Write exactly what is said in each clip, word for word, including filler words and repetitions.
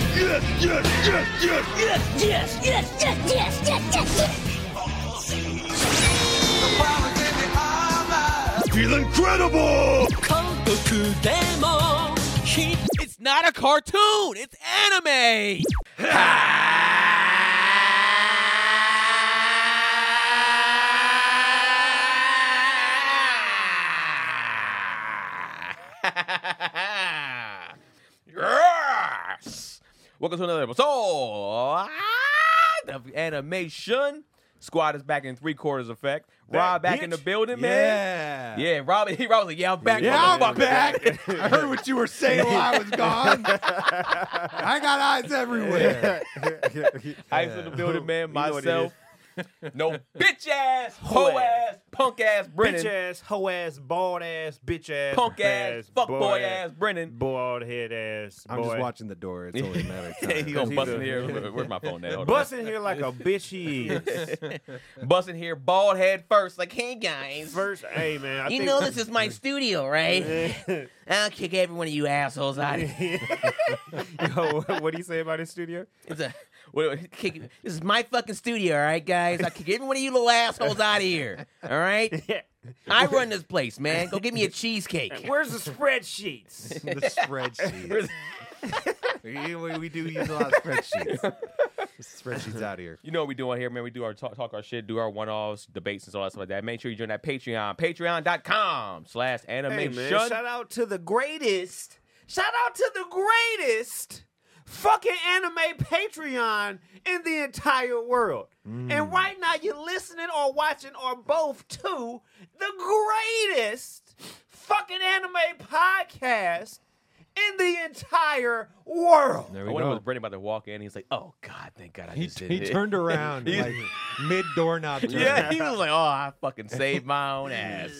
Yes, yes, yes, yes, Yes, yes, yes, yes, yes, yes, yes, yes. feel incredible! It's not a cartoon. It's anime. Yes. Welcome to another episode of Animation. Squad is back in three quarters effect. Rob back bitch. in the building, man. Yeah. Yeah, Rob. He Rob was like, "Yeah, I'm back. Yeah, I'm motherfucker." back. I heard what you were saying while I was gone. I got eyes everywhere. Ice in the building, man. You know what it Myself. No bitch ass, hoe ass, punk ass Brennan. Bitch ass, hoe ass, bald ass, bitch ass, Punk ass, fuck boy ass, ass Brennan. bald head ass. I'm boy. just watching the door. It's only a matter of time. He gonna he's bust a- in here. Where's my phone at? Hold on. Busting here like a bitch he is. Bust in here, bald head first. Like, hey guys. First, hey man, I You think, know this is my studio, right? I'll kick every one of you assholes out of here. Yo, what do you say about his studio? It's a, what, kick, this is my fucking studio, all right, guys? I'll kick every one of you little assholes out of here, all right? I run this place, man. Go get me a cheesecake. Where's the spreadsheets? The spreadsheet. we, we- we do use a lot of spreadsheets. The spreadsheets out here. You know what we do on here, man. We do our talk, talk our shit, do our one-offs, debates, and all that stuff like that. Make sure you join that Patreon. Patreon.com slash Hey animation. man, shout out to the greatest. Shout out to the greatest fucking anime Patreon in the entire world. And right now you're listening or watching or both to the greatest fucking anime podcast in the entire world. There I we wonder go. was Brendan about to walk in. He's like, oh, God, thank God I He, just did he it. turned around He- like mid doorknob turn. Yeah, he was like, oh, I fucking saved my own ass.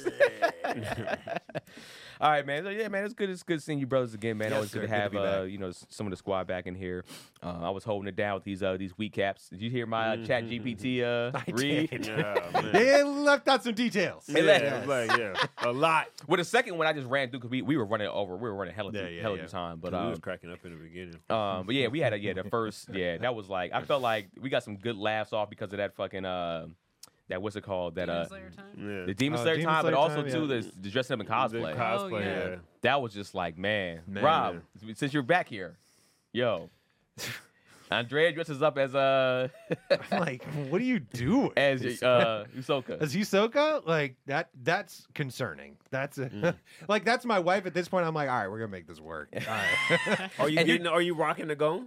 All right, man. So, yeah, man, it's good. It's good seeing you brothers again, man. Yes, Always sir. good to Good to have, be uh, back. you know, s- some of the squad back in here. Uh, I was holding it down with these uh, these weak caps. Did you hear my uh, Chat G P T uh, I read? did. Yeah, man. They left out some details. Hey, Yeah, let- like, yeah, a lot. Well, the second one I just ran through because we, we were running over. We were running hella Yeah, through, yeah, hella yeah. through time. But we um, was cracking up in the beginning. um, but yeah, we had a yeah the first yeah that was like I felt like we got some good laughs off because of that fucking uh that what's it called that uh Yeah. the Demon Oh, Slayer Demon time, but Slayer also time, too yeah. the, the dressing up in cosplay. The cosplay, Oh, yeah. yeah. That was just like, man, Man. Rob, since you're back here, yo, Andrea dresses up as uh I'm like, what are you doing? as uh Usoka. As Hisoka, like that that's concerning. That's a, like that's my wife at this point. I'm like, all right, we're gonna make this work. All right. Are you And you- getting? Are you rocking the gone?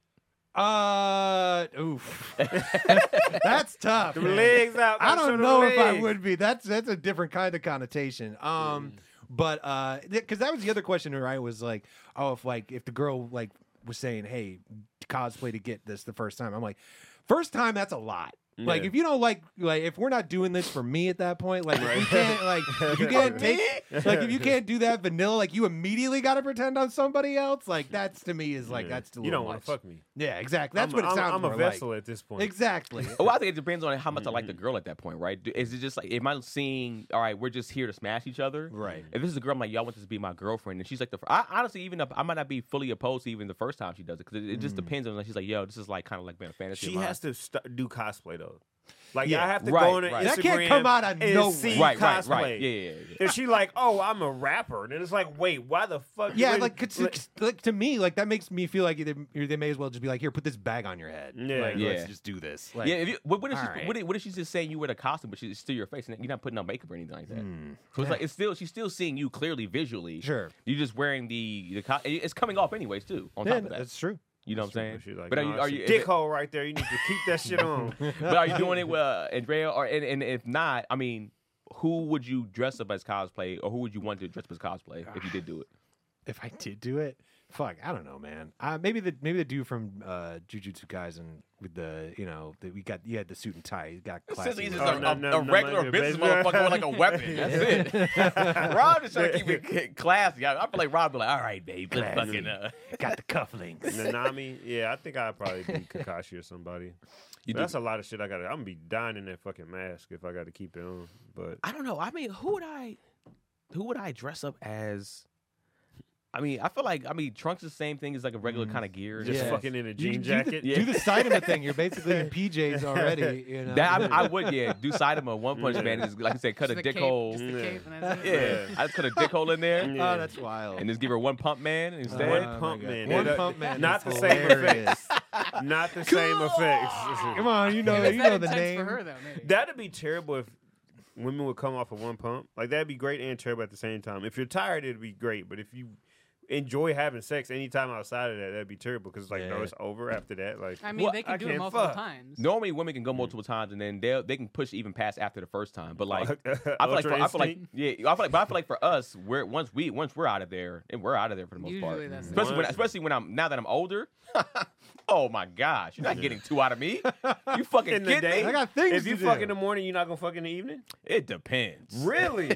uh oof. That's tough. The man. legs out. I gotta show don't the know if I legs. would be. That's that's a different kind of connotation. Um but uh because that was the other question, right? Was like, oh, if like if the girl like was saying, hey, cosplay to get this the first time. I'm like, first time, that's a lot. Like Yeah. if you don't like like if we're not doing this for me at that point, like if you can't like if you can't take like if you can't do that vanilla, like you immediately got to pretend on somebody else. Like that's to me is like Yeah. that's a You don't want to fuck me. Yeah, exactly. That's I'm, what it I'm- sounds I'm a more vessel like. at this point. Exactly. Well, I think it depends on how much I like the girl at that point, right? Do- Is it just like, am I seeing, all right, we're just here to smash each other? Right. If this is a girl, I'm like, y'all want this to be my girlfriend, and she's like, the fir- I honestly, even if I might not be fully opposed to even the first time she does it, because it, it just depends on, like, she's like, yo, this is like kind of like being a fantasy. She of mine. has to st- do cosplay though. Like Yeah, I have to right, go on her right. Instagram That can't come out of and nowhere. see Right, right, cosplay. right. Yeah, yeah, yeah. If she like, oh, I'm a rapper, then it's like, wait, why the fuck? Yeah, wait, like, it's- like to me, like that makes me feel like they, they may as well just be like, here, put this bag on your head. Yeah. like, Yeah. let's just do this. Like, Yeah, if you, what, what, if she, all right. what, if, what if she's just saying you wear the costume, but she's still your face, and you're not putting on makeup or anything like that? hmm. So it's like it's still she's still seeing you clearly visually. Sure. You're just wearing the the co- it's coming off anyways too. On Yeah, top of that, that's true. you know what I'm saying? She's like, but are no, you are it's a you? is dick it- hole right there? You need to keep that shit on. but are you doing it with uh, Andrea? Or and, and if not, I mean, who would you dress up as cosplay, or who would you want to dress up as cosplay if you did do it? If I did do it, fuck, I don't know, man. Uh, maybe the maybe the dude from uh, Jujutsu Kaisen with the you know that we got he had the suit and tie. He got Since classy. he's with just Oh, a, no, a, no, a no, regular no, business baby. motherfucker with like a weapon. That's it. Rob just trying to keep it classy. I, I feel like Rob be like, all right, babe, let's Classy. fucking uh. got the cufflinks. Nanami, yeah, I think I'd probably be Kakashi or somebody. You But do- that's a lot of shit I got. to I'm gonna be dying in that fucking mask if I got to keep it on. But I don't know. I mean, who would I, who would I dress up as? I mean, I feel like I mean Trunks is the same thing as like a regular kind of gear. Just Yeah. fucking in a You jean do the- jacket. Yeah. Do the Saitama thing. You're basically in P Js already. You know? That I, I would, yeah, do Saitama One Punch Man. Is, like I said, cut Just a the dick cape, hole. Just the Yeah. cape and that's it. Yeah, I just cut a dick hole in there, Yeah. Oh, that's wild. and just give her one pump man instead. Oh, One my pump God. man. One That- pump man. Not is the same hilarious. effects. Not the same effects. Come on, you know, Maybe you it's know that the intense name. for her though. Maybe. That'd be terrible if women would come off of one pump. Like that'd be great and terrible at the same time. If you're tired, it'd be great. But if you enjoy having sex anytime outside of that, that'd be terrible because like no, Yeah. it's over after that. Like I mean, Well, they can I do it can't multiple fuck. times. Normally, women can go multiple times, and then they they can push even past after the first time. But like, I feel Ultra like, for, I feel like, instinct. yeah, I feel like, but I feel like for us, we're once we once we're out of there, and we're out of there for the most Usually part. that's the Especially when, Once- especially when I'm now that I'm older. Oh my gosh, you're not getting two out of me. You fucking in the kidding day. me? I got things If you to fuck do. in the morning, you're not gonna fuck in the evening. It depends. Really?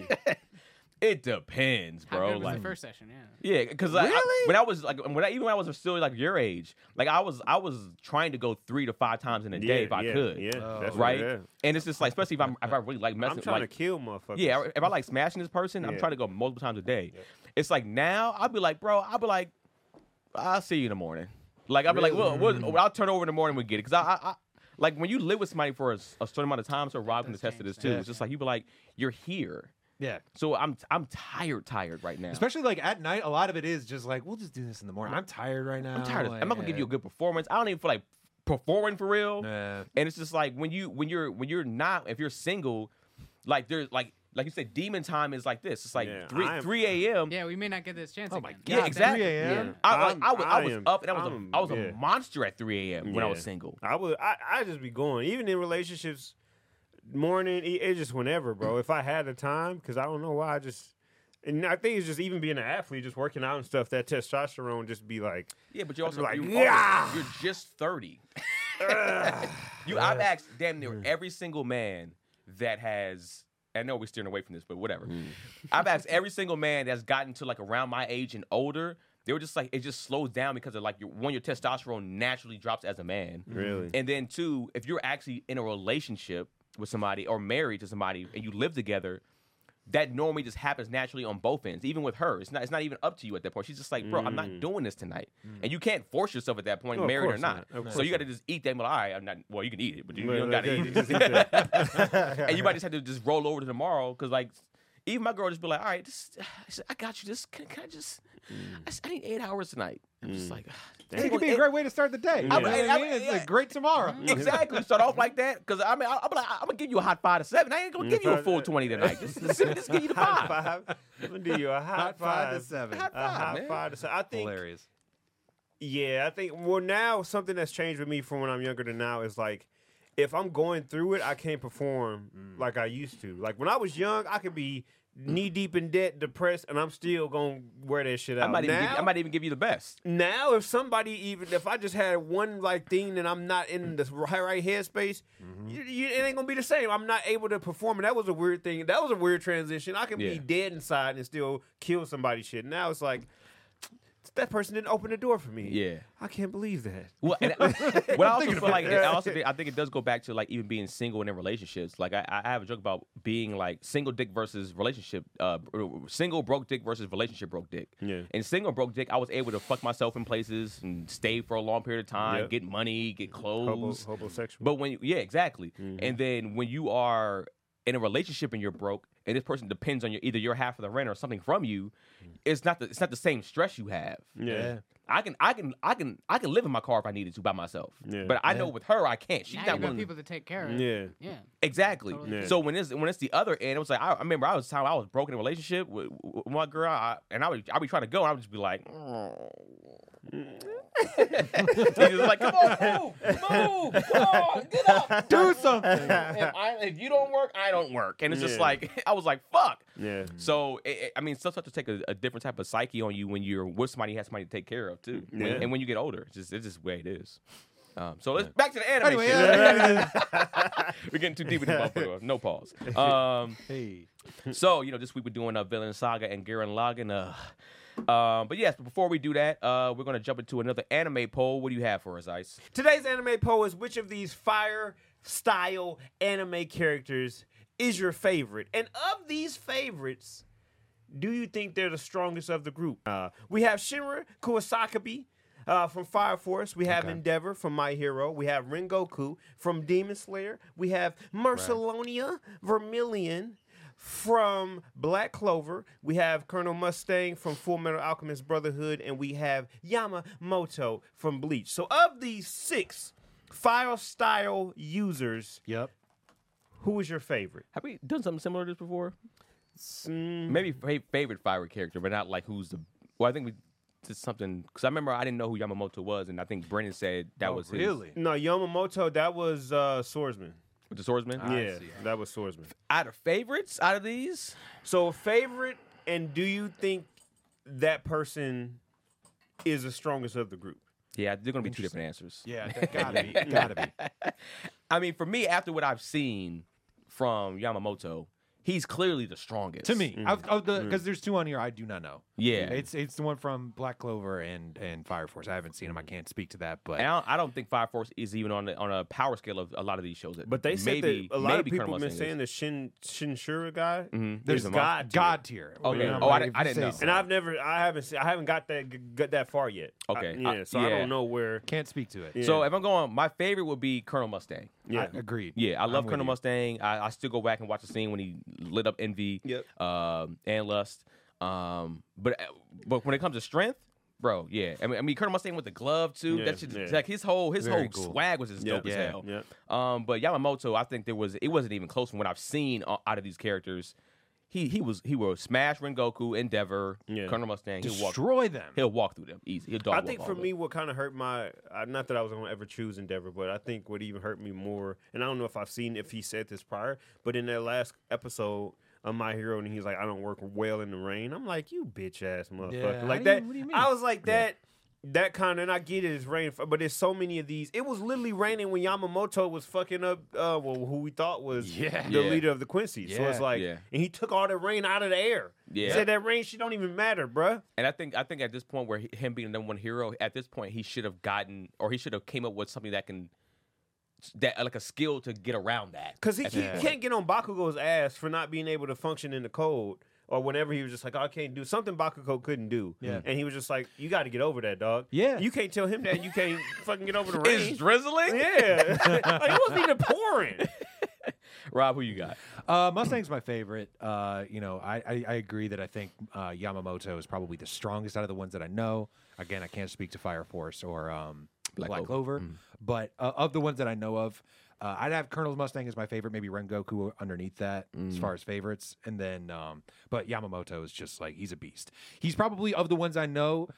It depends, How bro. good was like, the first session? Yeah. yeah, because like, I- Really? when I was like, when I, even when I was still like your age, like I was, I was trying to go three to five times in a day if I yeah, could. Yeah, Oh. that's Right, Yeah. and it's just like, especially if I'm, if I really like messing, I'm trying like, to kill motherfuckers. yeah, if I like smashing this person, I'm Yeah. trying to go multiple times a day. It's like now I'll be like, bro, I'll be like, I'll see you in the morning. Like I'll be like, well, we'll, I'll turn over in the morning. We get it because I, I, I, like when you live with somebody for a, a certain amount of time. So Rob can does attest to change this too. things. It's just like you be like, you're here. Yeah. So I'm, I'm tired, tired right now. Especially like at night, a lot of it is just like, we'll just do this in the morning. I'm tired right now. I'm tired. Of, like, I'm not gonna give you a yeah. good performance. I don't even feel like performing for real. Nah. And it's just like when you when you're when you're not if you're single, like there's like like you said, demon time is like this. It's like Yeah, three I'm- three a.m. Yeah, we may not get this chance Oh my again. God. Yeah, exactly. three a.m.? Yeah. I, like, I'm- I was I I was am- up and I was I'm- a I was yeah. a monster at three a.m. when I was Yeah. single. I would. I I just be going. Even in relationships, morning. It, it's just whenever, bro. If I had the time, because I don't know why. I just. And I think it's just even being an athlete, just working out and stuff. That testosterone just be like, Yeah, but you're also like, you're, yeah. also- you're just thirty. you I've asked damn near every single man that has. I know we're steering away from this, but whatever. I've asked every single man that's gotten to like around my age and older. They were just like it just slows down because of like your, one, your testosterone naturally drops as a man, really. and then two, if you're actually in a relationship with somebody or married to somebody and you live together, that normally just happens naturally on both ends. Even with her, it's not it's not even up to you at that point. She's just like, bro, I'm not doing this tonight, and you can't force yourself at that point, No, of married or course not. not. Of So course you got to just eat that. And be like, all right, I'm not. Well, you can eat it, but you, you Well, don't got to okay, eat you it. just eat that. And you might just have to just roll over to tomorrow because like. Even my girl just be like, all right, just, I got you. Just can, can I just? I, s- I need eight hours tonight. I'm just like, It could be a great way to start the day. You I'm- know what I- I mean? I- It's yeah. a great tomorrow. exactly. Start off like that because I mean, I, I'm like, I'm gonna give you a hot five to seven. I ain't gonna give you a full twenty tonight. Just, just, just give you the Hot five. five. I'm gonna do you a hot, Hot five to seven. Hot A five, hot man. five to seven. I think. Hilarious. Yeah, I think. Well, now something that's changed with me from when I'm younger to now is like, if I'm going through it, I can't perform like I used to. Like when I was young, I could be knee deep in debt, depressed, and I'm still gonna wear that shit out. I might, even now, give, I might even give you the best. now, if somebody even if I just had one like thing and I'm not in the right, right headspace, you, you, it ain't gonna be the same. I'm not able to perform, and that was a weird thing. That was a weird transition. I can Yeah. be dead inside and still kill somebody's shit. Now it's like that person didn't open the door for me. Yeah. I can't believe that. Well, and what I also feel like, I also think, I think it does go back to like even being single and in relationships. Like I, I have a joke about being like single dick versus relationship, uh, single broke dick versus relationship broke dick. Yeah. And single broke dick, I was able to fuck myself in places and stay for a long period of time, Yep. get money, get Hobo, clothes. homosexual. But when, yeah, exactly. And then when you are in a relationship and you're broke, and this person depends on your either your half of the rent or something from you, it's not the it's not the same stress you have. yeah. I can I can I can I can live in my car if I needed to by myself. Yeah. But I know with her I can't. She's Now not you got willing. people to take care of. Yeah. Yeah. Exactly. Totally. Yeah. So when it's when it's the other end, it was like I, I remember I was time I was broken in a relationship with, with my girl, I, and I would I would be trying to go, and I would just be like, oh. He's just like, come on, move, move, come on, get up, Do something. if, I, if you don't work, I don't work, and it's just Yeah. like I was like, fuck. Yeah. So it, it- I mean, stuff starts to take a, a different type of psyche on you when you're with somebody who has somebody to take care of too, When- Yeah. and when you get older, it's just it's just the way it is. Um, so let's back to the anime. Anyway, shit. yeah. We're getting too deep in this motherfucker. No pause. Um, Hey. so you know, this week we're doing uh, Villain Saga and Gurren Lagann. Uh, um, but yes, but before we do that, uh, we're gonna jump into another anime poll. What do you have for us, Ice? Today's anime poll is which of these fire style anime characters is your favorite? And of these favorites, do you think they're the strongest of the group? Uh, we have Shinra Kuwasaki uh, from Fire Force. We have Okay. Endeavor from My Hero. We have Rengoku from Demon Slayer. We have Mercelonia Vermilion from Black Clover. We have Colonel Mustang from Full Metal Alchemist Brotherhood. And we have Yamamoto from Bleach. So of these six fire style users, Yep. who is your favorite? Have we done something similar to this before? Mm, Maybe fa- favorite fire character, but not like who's the. Well, I think we did something because I remember I didn't know who Yamamoto was, and I think Brennan said that Oh, was really. No, Yamamoto, that was uh, Swordsman. his, with the swordsman. I yeah, see. that was Swordsman. Out of favorites, out of these, So favorite, and do you think that person is the strongest of the group? yeah, they're gonna be two different answers. Yeah, that gotta be. Gotta be. I mean, for me, after what I've seen from Yamamoto, he's clearly the strongest To me, of, of the because there's two on here I do not know. Yeah, It's it's the one from Black Clover and and Fire Force. I haven't seen him. I can't speak to that, but And I don't, I don't think Fire Force is even on the, on a power scale of a lot of these shows. But they said maybe, that a lot of maybe people Colonel have been Mustang saying is. the Shin Shinshura guy Mhm. there's is a God tier. God tier. Okay. You know, Oh, I like, di- if I you didn't say know. so. And I've never, I haven't, seen, I haven't got that g- got that far yet. Okay. I- yeah. I- so I yeah. don't know where. Can't speak to it. Yeah. So if I'm going, my favorite would be Colonel Mustang. Yeah. I, agreed. Yeah, I love I'm with Colonel you. Mustang. I, I still go back and watch the scene when he lit up Envy Yep. um, and Lust. Um, but but when it comes to strength, bro, yeah. I mean, I mean Colonel Mustang with the glove too. Yeah, That's just, yeah. like his whole his Very whole cool. swag was just Yeah, dope as yeah, hell. yeah. Um, but Yamamoto, I think there was it wasn't even close from what I've seen o- out of these characters. He he was he will smash Rengoku, Endeavor, Yeah. Colonel Mustang. He'll walk Destroy them. he'll walk through them easy. He'll dog I walk think all for of me, them. what kind of hurt my, uh, not that I was going to ever choose Endeavor, but I think what even hurt me more, and I don't know if I've seen if he said this prior, but in that last episode of My Hero, and he's like, I don't work well in the rain. I'm like, you bitch ass motherfucker. Yeah, like how do that. you- what do you mean? I was like that. That kind of, and I get it, it's rain, but there's so many of these. It was literally raining when Yamamoto was fucking up, uh, well, who we thought was Yeah. the Yeah. leader of the Quincy. So it's Yeah. like, Yeah. and he took all the rain out of the air. He Yeah. said that rain shit don't even matter, bruh. And I think I think at this point where he, him being the number one hero, at this point he should have gotten or he should have came up with something that can that like a skill to get around that. Because he, at he this point. can't get on Bakugo's ass for not being able to function in the code. Or whenever he was just like, oh, I can't do something Bakugo couldn't do. Yeah. And he was just like, you got to get over that, dog. Yeah. You can't tell him that. You can't fucking get over the rain. It's drizzling. Yeah. Like, it wasn't even pouring. Rob, who you got? Uh, Mustang's my favorite. Uh, you know, I, I, I agree that I think uh, Yamamoto is probably the strongest out of the ones that I know. Again, I can't speak to Fire Force or um, Black Black, Clover. Clover, but uh, of the ones that I know of, uh, I'd have Colonel Mustang as my favorite. Maybe Rengoku underneath that as far as favorites, and then um, but Yamamoto is just like he's a beast. He's probably of the ones I know.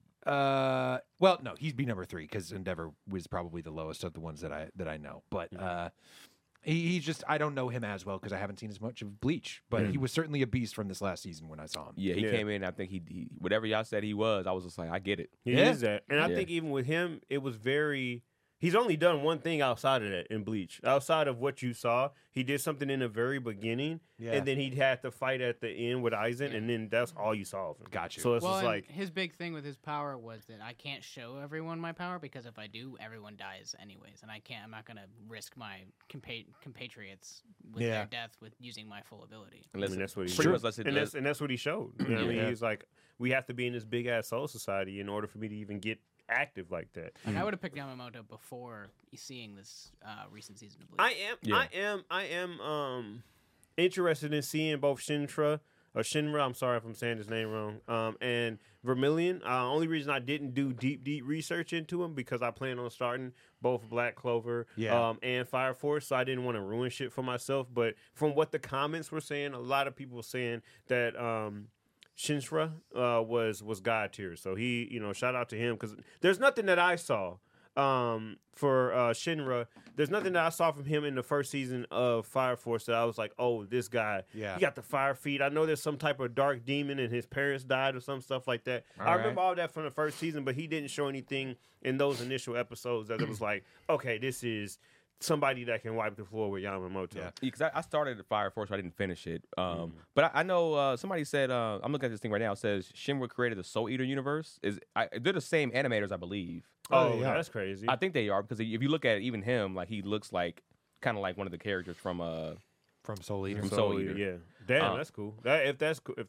Uh, well, no, he'd be number three because Endeavor was probably the lowest of the ones that I that I know. But uh, he, he's just I don't know him as well because I haven't seen as much of Bleach. But he was certainly a beast from this last season when I saw him. Yeah, he Yeah. came in. I think he, he whatever y'all said he was. I was just like, I get it. He Yeah. is that. And I Yeah. think even with him, it was very. He's only done one thing outside of that in Bleach. Outside of what you saw, he did something in the very beginning, Yeah. and then he had to fight at the end with Aizen, and then that's all you saw of him. Got you. So it's well, just and like, his big thing with his power was that I can't show everyone my power because if I do, everyone dies anyways, and I can't. I'm not gonna risk my compa- compatriots with Yeah. their death with using my full ability. I Unless mean, that's what he pretty showed. much unless it and does- that's and that's what he showed. You know what I mean? Yeah. He's like, we have to be in this big ass soul society in order for me to even get active like that. Like, I would have picked Yamamoto before seeing this uh, recent season of Bleach. I am, Yeah. I am, I am um interested in seeing both Shinra or Shinra. I'm sorry if I'm saying his name wrong. Um, and Vermilion. Uh, only reason I didn't do deep, deep research into him because I plan on starting both Black Clover Yeah. um, and Fire Force, so I didn't want to ruin shit for myself. But from what the comments were saying, a lot of people were saying that um, Shinra uh, was was God tier. So he, you know, shout out to him because there's nothing that I saw um, for uh, Shinra. There's nothing that I saw from him in the first season of Fire Force that I was like, oh, this guy, Yeah. he got the fire feet. I know there's some type of dark demon and his parents died or some stuff like that. All I right. remember all that from the first season, but he didn't show anything in those initial episodes that it was like, okay, this is somebody that can wipe the floor with Yamamoto. Yeah. Because I, I started at Fire Force, so I didn't finish it. Um, Mm. But I, I know uh, somebody said uh, I'm looking at this thing right now. It says Shinra created the Soul Eater universe. Is I, they're the same animators, I believe. Oh, yeah. that's crazy. I think they are because if you look at even him, like he looks like kind of like one of the characters from uh From Soul Eater. From So, Soul Eater. yeah. Damn, Uh, that's cool. That if that's cool, if that's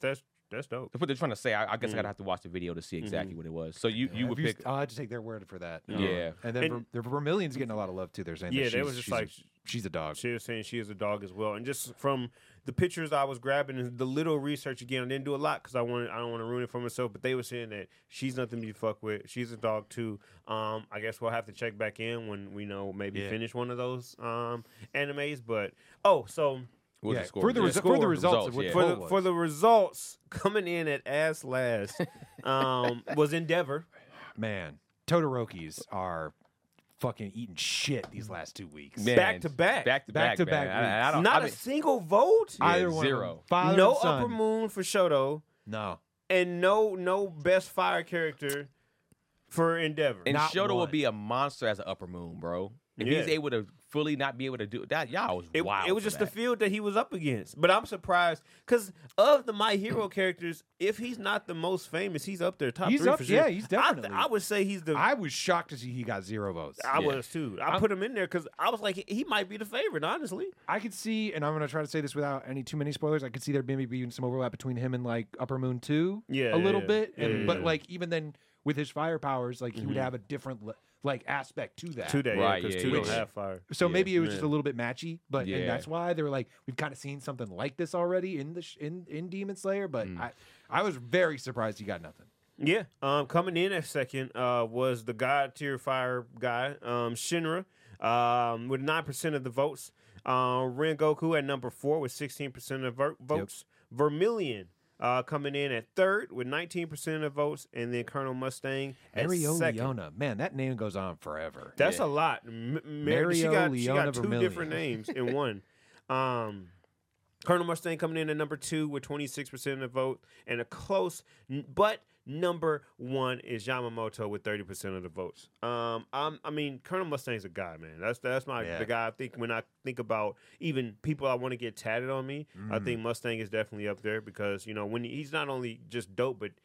That's dope. That's what they're trying to say. I, I guess I gotta have to watch the video to see exactly what it was. So you you If would you- pick. I'll have to take their word for that. Yeah. and then And- Ver, the Vermilion's getting a lot of love too. They're saying, Yeah, that they she's, was just she's like- a, she's a dog. She was saying she is a dog as well, and just from the pictures I was grabbing and the little research again, I didn't do a lot because I wanted I don't want to ruin it for myself. But they were saying that she's nothing to be fucked with. She's a dog too. Um, I guess we'll have to check back in when we know maybe Yeah. finish one of those um animes. But oh, so What was Yeah, the score? for the Yeah, res- score for the results of what yeah. the for poll the was. for the results coming in at ass last um was Endeavor. Man, Todorokis are fucking eating shit these last two weeks. Man, Back to back. back to Back back, to man. back I, I weeks. don't, Not I a mean, single vote. Yeah, Either one, of zero. them. Father No and son. Upper Moon for Shoto, No, and no no best fire character for Endeavor. and Not Shoto will one. be a monster as an upper moon, bro. If Yeah. he's able to fully not be able to do that, y'all was It, wild. it was for just that. the field that he was up against. But I'm surprised because of the My Hero characters, if he's not the most famous, he's up there top He's three up- for sure. yeah, he's I, definitely. I would say he's the. I, I was shocked to see he got zero votes. Yeah. was too. I I'm- put him in there because I was like, he, he might be the favorite, honestly. I could see, and I'm going to try to say this without any too many spoilers. I could see there maybe being some overlap between him and like Upper Moon two, Yeah, a yeah, little yeah. bit. Yeah, And, yeah, but yeah. like even then with his fire powers, like he would have a different le- like aspect to that. Two day, Right, because yeah, two yeah, don't yeah. have fire. So Yeah. maybe it was Yeah. just a little bit matchy, but Yeah. and that's why they were like, we've kind of seen something like this already in the sh- in in Demon Slayer. But Mm. I I was very surprised he got nothing. Yeah, um, coming in at second uh, was the God tier fire guy, um, Shinra, um, with nine percent of the votes. Uh, Rengoku at number four with sixteen percent of ver- votes. Vermilion uh, coming in at third with nineteen percent of votes, and then Colonel Mustang at Mario second. Leona, man, that name goes on forever. That's Yeah. a lot. M- Mar- she Mario got she Leona got two Vermilion. different names in one. Um, Colonel Mustang coming in at number two with twenty-six percent of the vote, and a close, n- but number one is Yamamoto with thirty percent of the votes. Um, I'm, I mean, Colonel Mustang's a guy, man. That's that's my Yeah. the guy I think when I think about even people I want to get tatted on me. I think Mustang is definitely up there because you know when he- he's not only just dope, but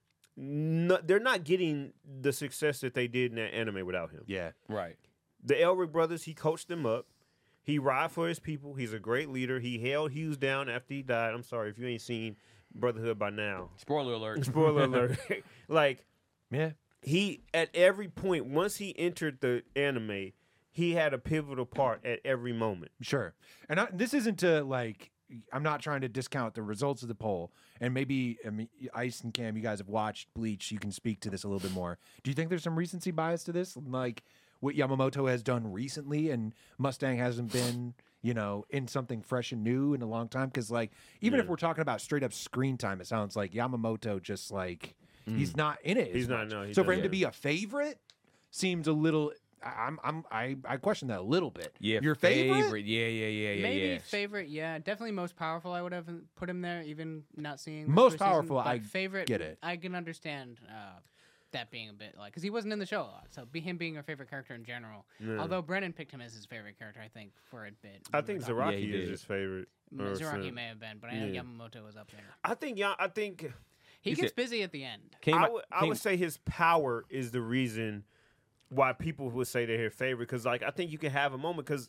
no, they're not getting the success that they did in that anime without him. Yeah, right. The Elric brothers, he coached them up. He ride for his people. He's a great leader. He held Hughes down after he died. I'm sorry if you ain't seen Brotherhood by now. Spoiler alert. Spoiler alert. Like, yeah. he, at every point, once he entered the anime, he had a pivotal part at every moment. Sure. And I, this isn't to like, I'm not trying to discount the results of the poll. And maybe I mean, Ice and Cam, you guys have watched Bleach. You can speak to this a little bit more. Do you think there's some recency bias to this? Like what Yamamoto has done recently and Mustang hasn't been, you know, in something fresh and new in a long time? Because like, even if we're talking about straight up screen time, it sounds like Yamamoto just like, he's not in it. as He's not, much. no, he So for him doesn't. to be a favorite seems a little, I- I'm, I'm, I, I question that a little bit. Yeah, Your favorite? Yeah, yeah, yeah, yeah, Maybe yeah. favorite, yeah, definitely most powerful. I would have put him there, even not seeing the Most first season, powerful, but I favorite. get it. I can understand uh, that being a bit like because he wasn't in the show a lot, so be him being our favorite character in general. Although Brennan picked him as his favorite character, I think for a bit. I when we think were talking. Yeah, he Zaraki is did. his favorite. or Zaraki something. may have been, but I know Yeah. Yamamoto was up there. I think, yeah, I think, He You gets said- busy at the end. Came I out- would, I came- would say his power is the reason why people would say they're his favorite. Because, like, I think you can have a moment because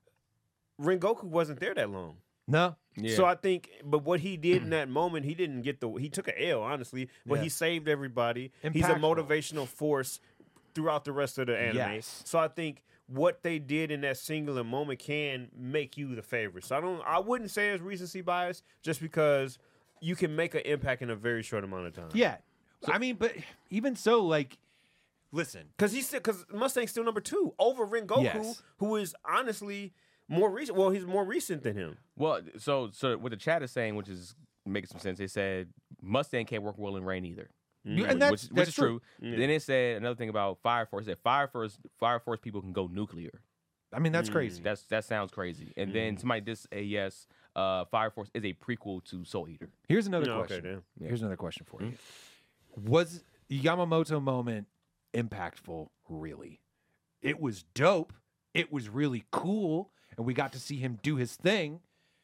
Rengoku wasn't there that long. No. Yeah. So I think, but what he did in that moment, he didn't get the. He took an L, honestly, but Yeah. he saved everybody. He's a Impactful. motivational force throughout the rest of the anime. Yes. So I think what they did in that singular moment can make you the favorite. So I don't. I wouldn't say it's recency bias, just because you can make an impact in a very short amount of time. Yeah. I mean, but even so, like, listen. Because he's because Mustang's still number two over Rengoku, Yes. who is honestly more recent. Well, he's more recent than him. Well, so so what the chat is saying, which is making some sense, they said Mustang can't work well in rain either. You- which, and that's, which, which that's is true. Yeah. Then it said another thing about Fire Force. It said Fire Force, Fire Force people can go nuclear. I mean, that's crazy. That's that sounds crazy. And then somebody did say yes. Uh, Fire Force is a prequel to Soul Eater. Here's another No, okay, question. damn. Here's another question for you. Was the Yamamoto moment impactful, really? It was dope. It was really cool. And we got to see him do his thing.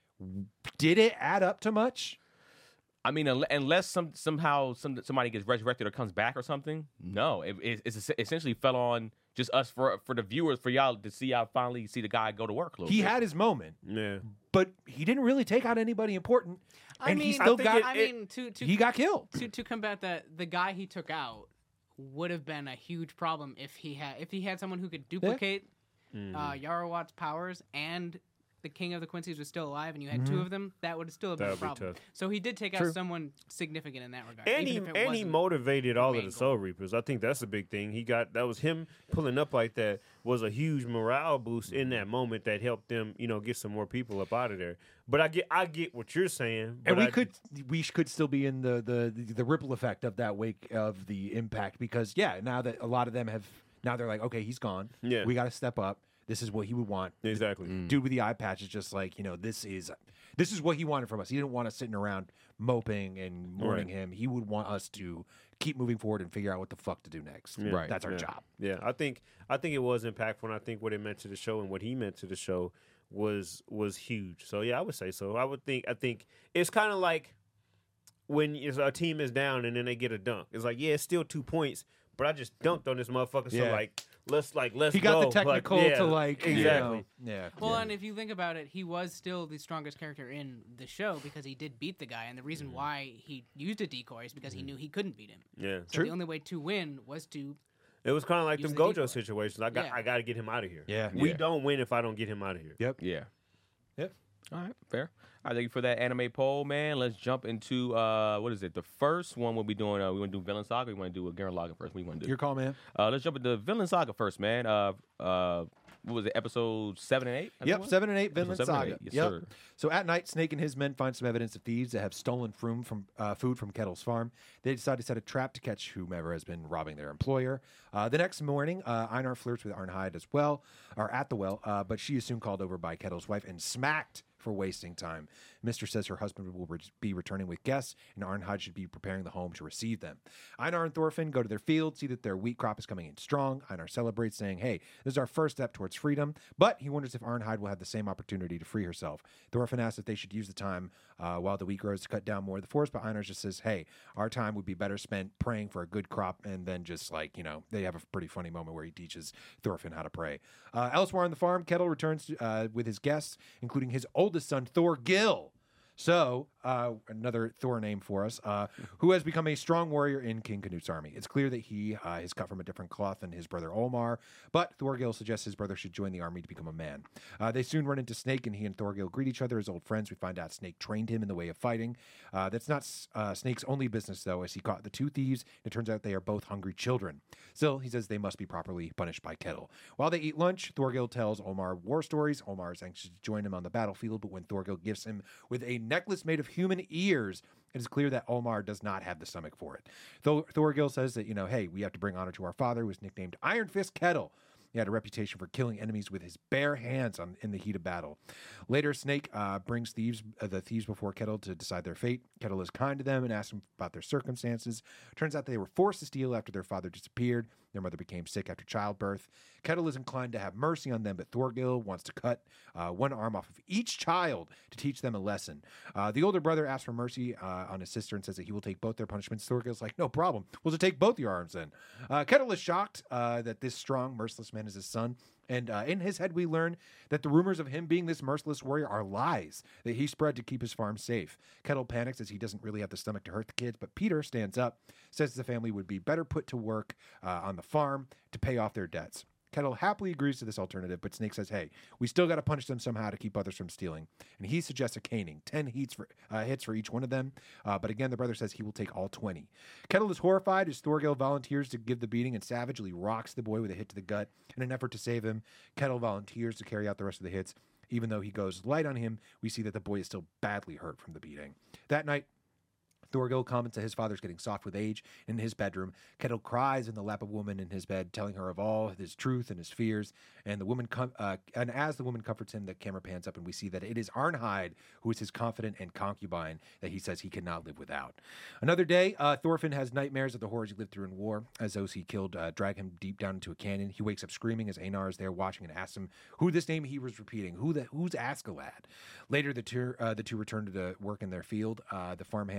Did it add up to much? I mean, unle- unless some somehow some somebody gets resurrected or comes back or something. No, it, it it's es- essentially fell on just us for for the viewers, for y'all to see y'all finally see the guy go to work a little He bit. had his moment, Yeah. but he didn't really take out anybody important, I and mean, he still I think got. it- I mean, to to he got killed. to to combat that, the guy he took out would have been a huge problem if he had if he had someone who could duplicate Mm-hmm. uh, Yarawatt's powers and the King of the Quincy's was still alive, and you had two Mm-hmm. of them. That would still have been That a would be problem. tough. So he did take True. out someone significant in that regard. And he even if it and he wasn't motivated all of main the goal. Soul Reapers. I think that's a big thing. He got that was him pulling up like that was a huge morale boost in that moment that helped them, you know, get some more people up out of there. But I get I get what you're saying. And but we I- could we could still be in the, the the ripple effect of that wake of the impact because yeah, now that a lot of them have now they're like, okay, he's gone. Yeah. We gotta step up. This is what he would want. exactly. Dude with the eye patch is just like, you know, this is this is what he wanted from us. He didn't want us sitting around moping and mourning Right. him. He would want us to keep moving forward and figure out what the fuck to do next. Yeah. Right. That's our yeah. job. Yeah, I think I think it was impactful, and I think what it meant to the show and what he meant to the show was was huge. So yeah, I would say so. I would think I think it's kind of like when is- a team is down and then they get a dunk. It's like yeah, it's still two points, but I just dunked on this motherfucker. So Yeah. like let's like let's He got go. the technical like, yeah, to like you exactly. know, yeah. Well, and if you think about it, he was still the strongest character in the show because he did beat the guy, and the reason Mm-hmm. why he used a decoy is because he knew he couldn't beat him. Yeah, So the only way to win was to it was kind of like Use them the Gojo decoy. situations. I got Yeah. I got to get him out of here. Yeah. we Yeah. don't win if I don't get him out of here. Yep. Yeah. Yep. All right, fair. All right, thank you for that anime poll, man. Let's jump into uh, what is it? The first one we'll be doing. Uh, we want to do Villain Saga. We want to do a Gurren Lagann first. We want to do. Your call, man. Uh, let's jump into Villain Saga first, man. Uh, uh, what was it? Episode seven and eight. I think it Yep, was? seven and eight, Episode Vinland seven and Saga. eight, yes, yep. sir. So at night, Snake and his men find some evidence of thieves that have stolen from, from uh, food from Kettle's farm. They decide to set a trap to catch whomever has been robbing their employer. Uh, the next morning, uh, Einar flirts with Arnheid as well, or at the well, uh, but she is soon called over by Kettle's wife and smacked for wasting time. Mister says her husband will re- be returning with guests, and Arnheid should be preparing the home to receive them. Einar and Thorfinn go to their field, see that their wheat crop is coming in strong. Einar celebrates, saying, hey, this is our first step towards freedom, but he wonders if Arnheid will have the same opportunity to free herself. Thorfinn asks if they should use the time uh, while the wheat grows to cut down more of the forest, but Einar just says, hey, our time would be better spent praying for a good crop, and then just like, you know, they have a pretty funny moment where he teaches Thorfinn how to pray. Uh, elsewhere on the farm, Kettle returns to, uh, with his guests, including his oldest son, Thorgil. So, uh, another Thor name for us, uh, who has become a strong warrior in King Canut's army. It's clear that he uh, is cut from a different cloth than his brother Olmar, but Thorgil suggests his brother should join the army to become a man. Uh, they soon run into Snake, and he and Thorgil greet each other as old friends. We find out Snake trained him in the way of fighting. Uh, that's not uh, Snake's only business, though, as he caught the two thieves. It turns out they are both hungry children. Still, he says they must be properly punished by Kettle. While they eat lunch, Thorgil tells Olmar war stories. Olmar is anxious to join him on the battlefield, but when Thorgil gifts him with a necklace made of human ears, it is clear that Olmar does not have the stomach for it. Thor- Thorgil says that, you know, hey, we have to bring honor to our father, who was nicknamed Iron Fist Kettle. He had a reputation for killing enemies with his bare hands on, in the heat of battle. Later, Snake uh, brings thieves, uh, the thieves before Kettle to decide their fate. Kettle is kind to them and asks them about their circumstances. Turns out they were forced to steal after their father disappeared. Their mother became sick after childbirth. Kettle is inclined to have mercy on them, but Thorgil wants to cut uh, one arm off of each child to teach them a lesson. Uh, the older brother asks for mercy uh, on his sister and says that he will take both their punishments. Thorgil's like, no problem. We'll just take both your arms then. Uh, Kettle is shocked uh, that this strong, merciless man is his son. And uh, in his head, we learn that the rumors of him being this merciless warrior are lies that he spread to keep his farm safe. Kettle panics as he doesn't really have the stomach to hurt the kids, but Peter stands up, says the family would be better put to work uh, on the farm to pay off their debts. Kettle happily agrees to this alternative, but Snake says, hey, we still got to punish them somehow to keep others from stealing. And he suggests a caning, ten hits for, uh, hits for each one of them. Uh, but again, the brother says he will take all twenty. Kettle is horrified as Thorgil volunteers to give the beating and savagely rocks the boy with a hit to the gut. In an effort to save him, Kettle volunteers to carry out the rest of the hits. Even though he goes light on him, we see that the boy is still badly hurt from the beating. That night, Thorgil comments that his father's getting soft with age. In his bedroom, Kettle cries in the lap of a woman in his bed, telling her of all his truth and his fears. And the woman, com- uh, and as the woman comforts him, the camera pans up, and we see that it is Arnheid who is his confidant and concubine that he says he cannot live without. Another day, uh, Thorfinn has nightmares of the horrors he lived through in war, as those he killed uh, drag him deep down into a canyon. He wakes up screaming as Einar is there watching and asks him who this name he was repeating. Who the who's Askeladd? Later, the two uh, the two return to the work in their field. Uh, the farm hands look on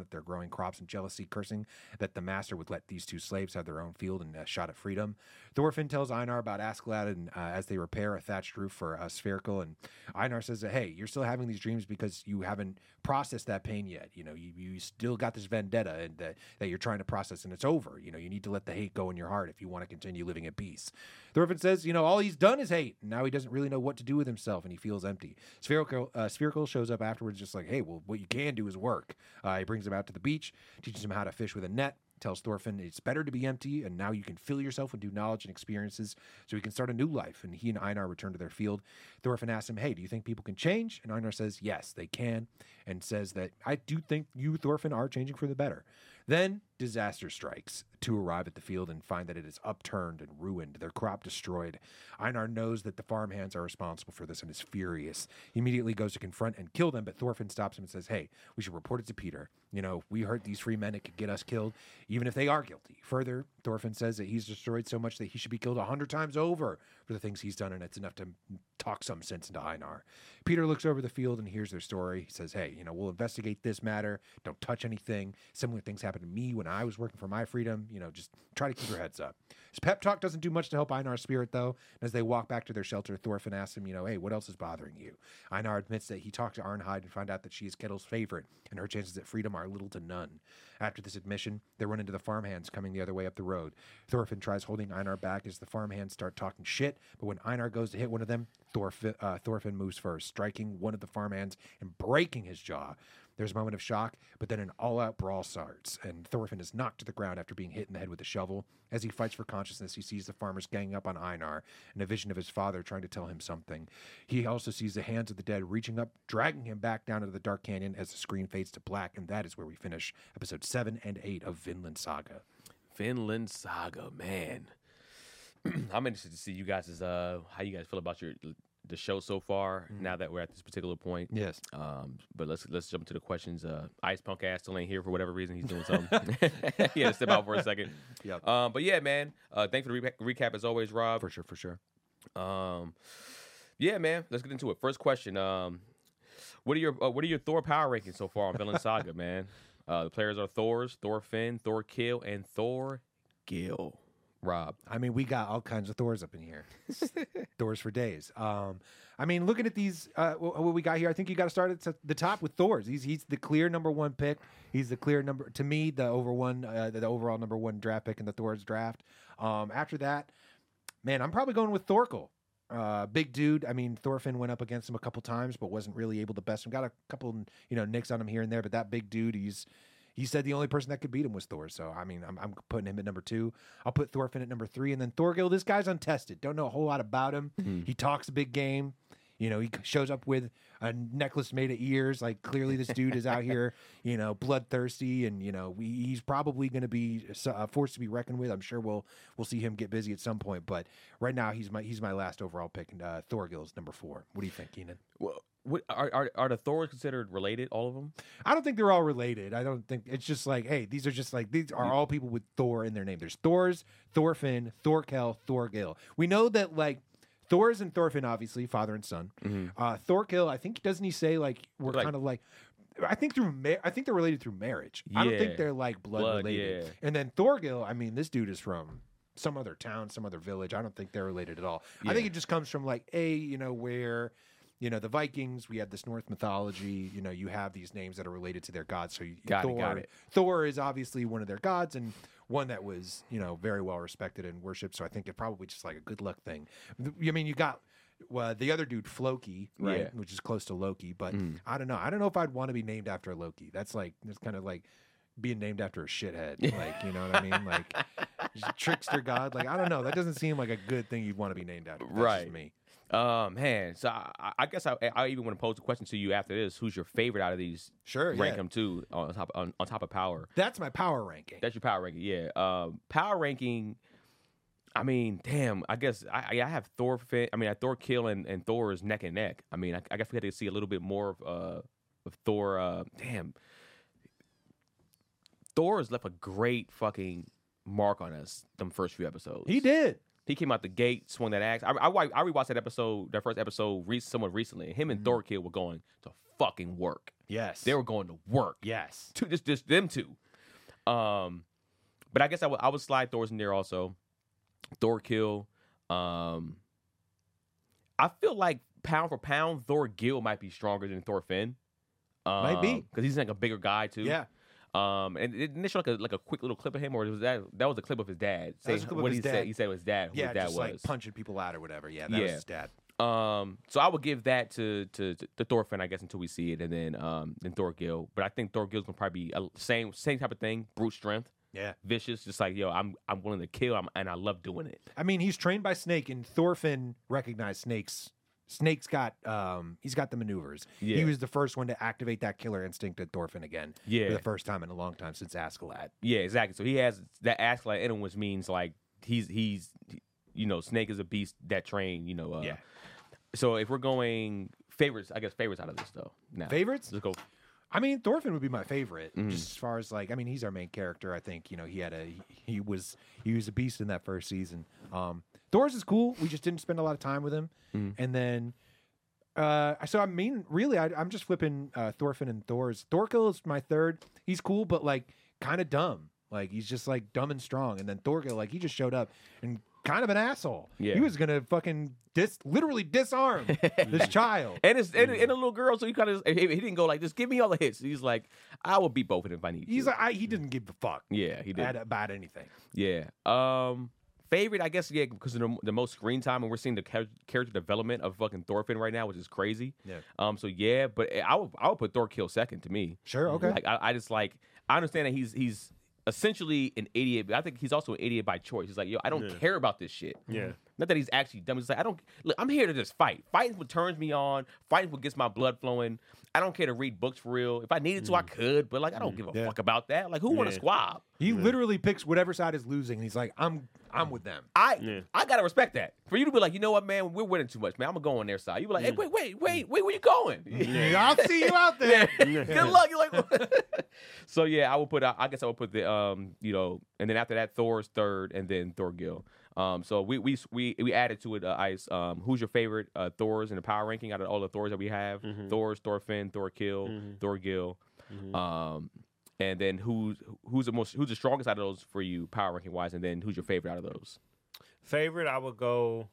at their growing crops and jealousy, cursing that the master would let these two slaves have their own field and a shot at freedom. Thorfinn tells Einar about Askeladd and uh, as they repair a thatched roof for uh, Spherical, and Einar says that, hey, you're still having these dreams because you haven't processed that pain yet. You know, you, you still got this vendetta and that, that you're trying to process, and it's over. You know, you need to let the hate go in your heart if you want to continue living at peace. Thorfinn says, you know, all he's done is hate. And now he doesn't really know what to do with himself, and he feels empty. Spherical, uh, Spherical shows up afterwards just like, hey, well, what you can do is work. Uh, he brings him out to the beach, teaches him how to fish with a net, tells Thorfinn it's better to be empty, and now you can fill yourself with new knowledge and experiences so he can start a new life. And he and Einar return to their field. Thorfinn asks him, hey, do you think people can change? And Einar says, yes, they can, and says that I do think you, Thorfinn, are changing for the better. Then disaster strikes. The two arrive at the field and find that it is upturned and ruined, their crop destroyed. Einar knows that the farmhands are responsible for this and is furious. He immediately goes to confront and kill them, but Thorfinn stops him and says, hey, we should report it to Peter. You know, we hurt these free men, it could get us killed, even if they are guilty. Further, Thorfinn says that he's destroyed so much that he should be killed a hundred times over for the things he's done, and it's enough to talk some sense into Einar. Peter looks over the field and hears their story. He says, hey, you know, we'll investigate this matter. Don't touch anything. Similar things happened to me when I was working for my freedom. You know, just try to keep your heads up. His pep talk doesn't do much to help Einar's spirit, though. And as they walk back to their shelter, Thorfinn asks him, you know, hey, what else is bothering you? Einar admits that he talked to Arnheid and found out that she is Ketil's favorite, and her chances at freedom are little to none. After this admission, they run into the farmhands coming the other way up the road. Thorfinn tries holding Einar back as the farmhands start talking shit, but when Einar goes to hit one of them, Thorfinn, uh, Thorfinn moves first, striking one of the farmhands and breaking his jaw. There's a moment of shock, but then an all-out brawl starts, and Thorfinn is knocked to the ground after being hit in the head with a shovel. As he fights for consciousness, he sees the farmers ganging up on Einar and a vision of his father trying to tell him something. He also sees the hands of the dead reaching up, dragging him back down into the dark canyon as the screen fades to black, and that is where we finish episode seven and eight of Vinland Saga. Vinland Saga, man. I'm interested to see you guys' uh how you guys feel about your the show so far. Mm. Now that we're at this particular point, yes. Um, but let's let's jump into the questions. Uh, Ice Punk ass still ain't here for whatever reason. He's doing something. He had to step out for a second. Yep. Um, but yeah, man. Uh, thanks for the re- recap as always, Rob. For sure, for sure. Um, yeah, man. Let's get into it. First question. Um, what are your uh, what are your Thor power rankings so far on Vinland Saga, man? Uh, the players are Thor's, Thorfinn, Thorkill, and Thorgil. Rob. I mean, we got all kinds of Thors up in here. Thors for days. Um, I mean, looking at these, uh, what we got here, I think you got to start at the top with Thors. He's he's the clear number one pick. He's the clear number, to me, the over one, uh, the overall number one draft pick in the Thors draft. Um, after that, man, I'm probably going with Thorkel. Uh, big dude. I mean, Thorfinn went up against him a couple times, but wasn't really able to best him. Got a couple, you know, nicks on him here and there, but that big dude, he's. He said the only person that could beat him was Thor. So, I mean, I'm, I'm putting him at number two. I'll put Thorfinn at number three. And then Thorgil, this guy's untested. Don't know a whole lot about him. Mm. He talks a big game. You know, he shows up with a necklace made of ears. Like, clearly this dude is out here, you know, bloodthirsty. And, you know, we, he's probably going to be a force to be reckoned with. I'm sure we'll we'll see him get busy at some point. But right now, he's my he's my last overall pick. And uh, Thorgil is number four. What do you think, Keenan? Well, What, are, are are the Thors considered related? All of them? I don't think they're all related. I don't think it's just like, hey, these are just like these are all people with Thor in their name. There's Thors, Thorfinn, Thorkel, Thorgil. We know that like Thors and Thorfinn, obviously father and son. Mm-hmm. Uh, Thorkel, I think doesn't he say like we're like, kind of like. I think through ma- I think they're related through marriage. Yeah. I don't think they're like blood, blood related. Yeah. And then Thorgil, I mean, this dude is from some other town, some other village. I don't think they're related at all. Yeah. I think it just comes from like a you know where. You know, the Vikings, we have this Norse mythology, you know, you have these names that are related to their gods. So you, got Thor, it, got it. Thor is obviously one of their gods and one that was, you know, very well respected and worshipped. So I think it's probably just like a good luck thing. I mean, you got well, the other dude, Floki, right, yeah. which is close to Loki. But mm. I don't know. I don't know if I'd want to be named after Loki. That's like, that's kind of like being named after a shithead. Like, you know what I mean? Like, trickster god. Like, I don't know. That doesn't seem like a good thing you'd want to be named after. That's right. Just me. Um, man, so I, I guess I, I even want to pose a question to you after this. Who's your favorite out of these? Sure, rank yeah. them too on top on, on top of power. That's my power ranking. That's your power ranking, yeah. Um, power ranking. I mean, damn. I guess I I have Thor. I mean, I Thorkill and, and Thor is neck and neck. I mean, I, I guess we had to see a little bit more of uh of Thor. Uh, damn, Thor has left a great fucking mark on us. Them first few episodes, he did. He came out the gate, swung that axe. I, I, I rewatched that episode, that first episode, re- somewhat recently. Him and mm-hmm. Thorkill were going to fucking work. Yes. They were going to work. Yes. Two, just, just them two. Um, but I guess I would I would slide Thor's in there also. Thorkill. Um, I feel like pound for pound, Thorgill might be stronger than Thorfinn. Um, Might be. because he's like a bigger guy too. Yeah. Um, and it, didn't it show like a like a quick little clip of him, or was that that was a clip of his dad? That was saying a clip of what his he dad. said. He said it was his dad. Who Yeah, his dad just was. like punching people out or whatever. Yeah, that was Yeah. his dad. Um, so I would give that to to, to, to Thorfinn, I guess, until we see it, and then um, then Thorgill. But I think Thorgill's gonna probably be a, same same type of thing, brute strength, Yeah. vicious, just like yo, I'm I'm willing to kill, I'm, and I love doing it. I mean, he's trained by Snake, and Thorfinn recognized Snake's. Snake's got um, he's got the maneuvers. Yeah. He was the first one to activate that killer instinct at Thorfinn again. Yeah. For the first time in a long time since Askeladd. Yeah, exactly. So he has that Askeladd in him, which means like he's he's you know Snake is a beast that trained. You know. Uh, Yeah. So if we're going favorites, I guess favorites out of this though. Now Favorites? Let's go. I mean, Thorfinn would be my favorite, Mhm. just as far as like, I mean, he's our main character. I think you know he had a he was he was a beast in that first season. Um, Thor's is cool. We just didn't spend a lot of time with him, Mhm. and then. Uh, so I mean, really, I, I'm just flipping uh, Thorfinn and Thor's. Thorkill is my third. He's cool, but like kind of dumb. Like he's just like dumb and strong. And then Thorkill, like he just showed up and kind of an asshole. Yeah. He was gonna fucking dis, literally disarm this child. And it's and, and a little girl, so he kind of he, he didn't go like, just give me all the hits. He's like, I will beat both of them if I need He's to. like, I, he didn't give a fuck yeah, he did. at, about anything. Yeah. Um, favorite, I guess, yeah, because of the, the most screen time, and we're seeing the char- character development of fucking Thorfinn right now, which is crazy. Yeah. Um. So yeah, but I would I would put Thorkill second to me. Sure. Okay. Like I, I just like I understand that he's he's essentially an idiot, but I think he's also an idiot by choice. He's like, yo, I don't Yeah. care about this shit. Yeah. Not that he's actually dumb. He's like, I don't look. I'm here to just fight. Fighting what turns me on. Fighting what gets my blood flowing. I don't care to read books for real. If I needed to, I could. But like, I don't give a Yeah. fuck about that. Like, who want to Yeah. squab? He literally picks whatever side is losing, and he's like, I'm I'm with them. I Yeah. I gotta respect that. For you to be like, you know what, man, we're winning too much, man. I'm gonna go on their side. You be like, hey, wait, wait, wait, wait, where you going? I'll see you out there. Yeah. Good luck. You're like, so yeah, I would put. I guess I would put the um, you know, and then after that, Thor's third, and then Thorgill. Um, so we we we we added to it. Uh, Ice. Um, who's your favorite uh, Thors in the power ranking out of all the Thors that we have? Mhm. Thor's, Thorfinn, Thorkill, Mhm. Thorgill. Mhm. Um, and then who's who's the most who's the strongest out of those for you power ranking wise? And then who's your favorite out of those? Favorite, I would go.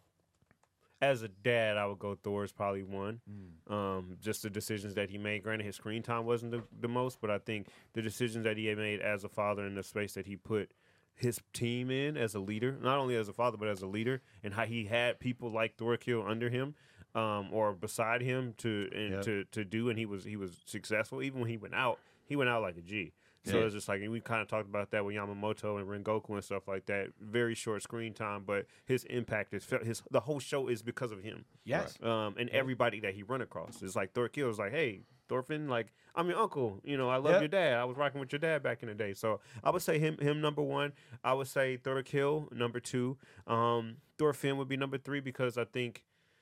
As a dad, I would go Thor's probably one. Um, just the decisions that he made. Granted, his screen time wasn't the, the most, but I think the decisions that he had made as a father in the space that he put his team in as a leader, not only as a father but as a leader, and how he had people like Thorkill under him um, or beside him to and Yep. to to do, and he was he was successful. Even when he went out, he went out like a G. So Yeah. it's just like, and we kind of talked about that with Yamamoto and Rengoku and stuff like that. Very short screen time, but his impact is felt. His the whole show is because of him. Yes. Um, and everybody that he run across. It's like Thorkill is like, hey, Thorfinn, like I'm your uncle. You know, I love Yep. your dad. I was rocking with your dad back in the day. So I would say him him number one. I would say Thorkill number two. Um, Thorfinn would be number three because I think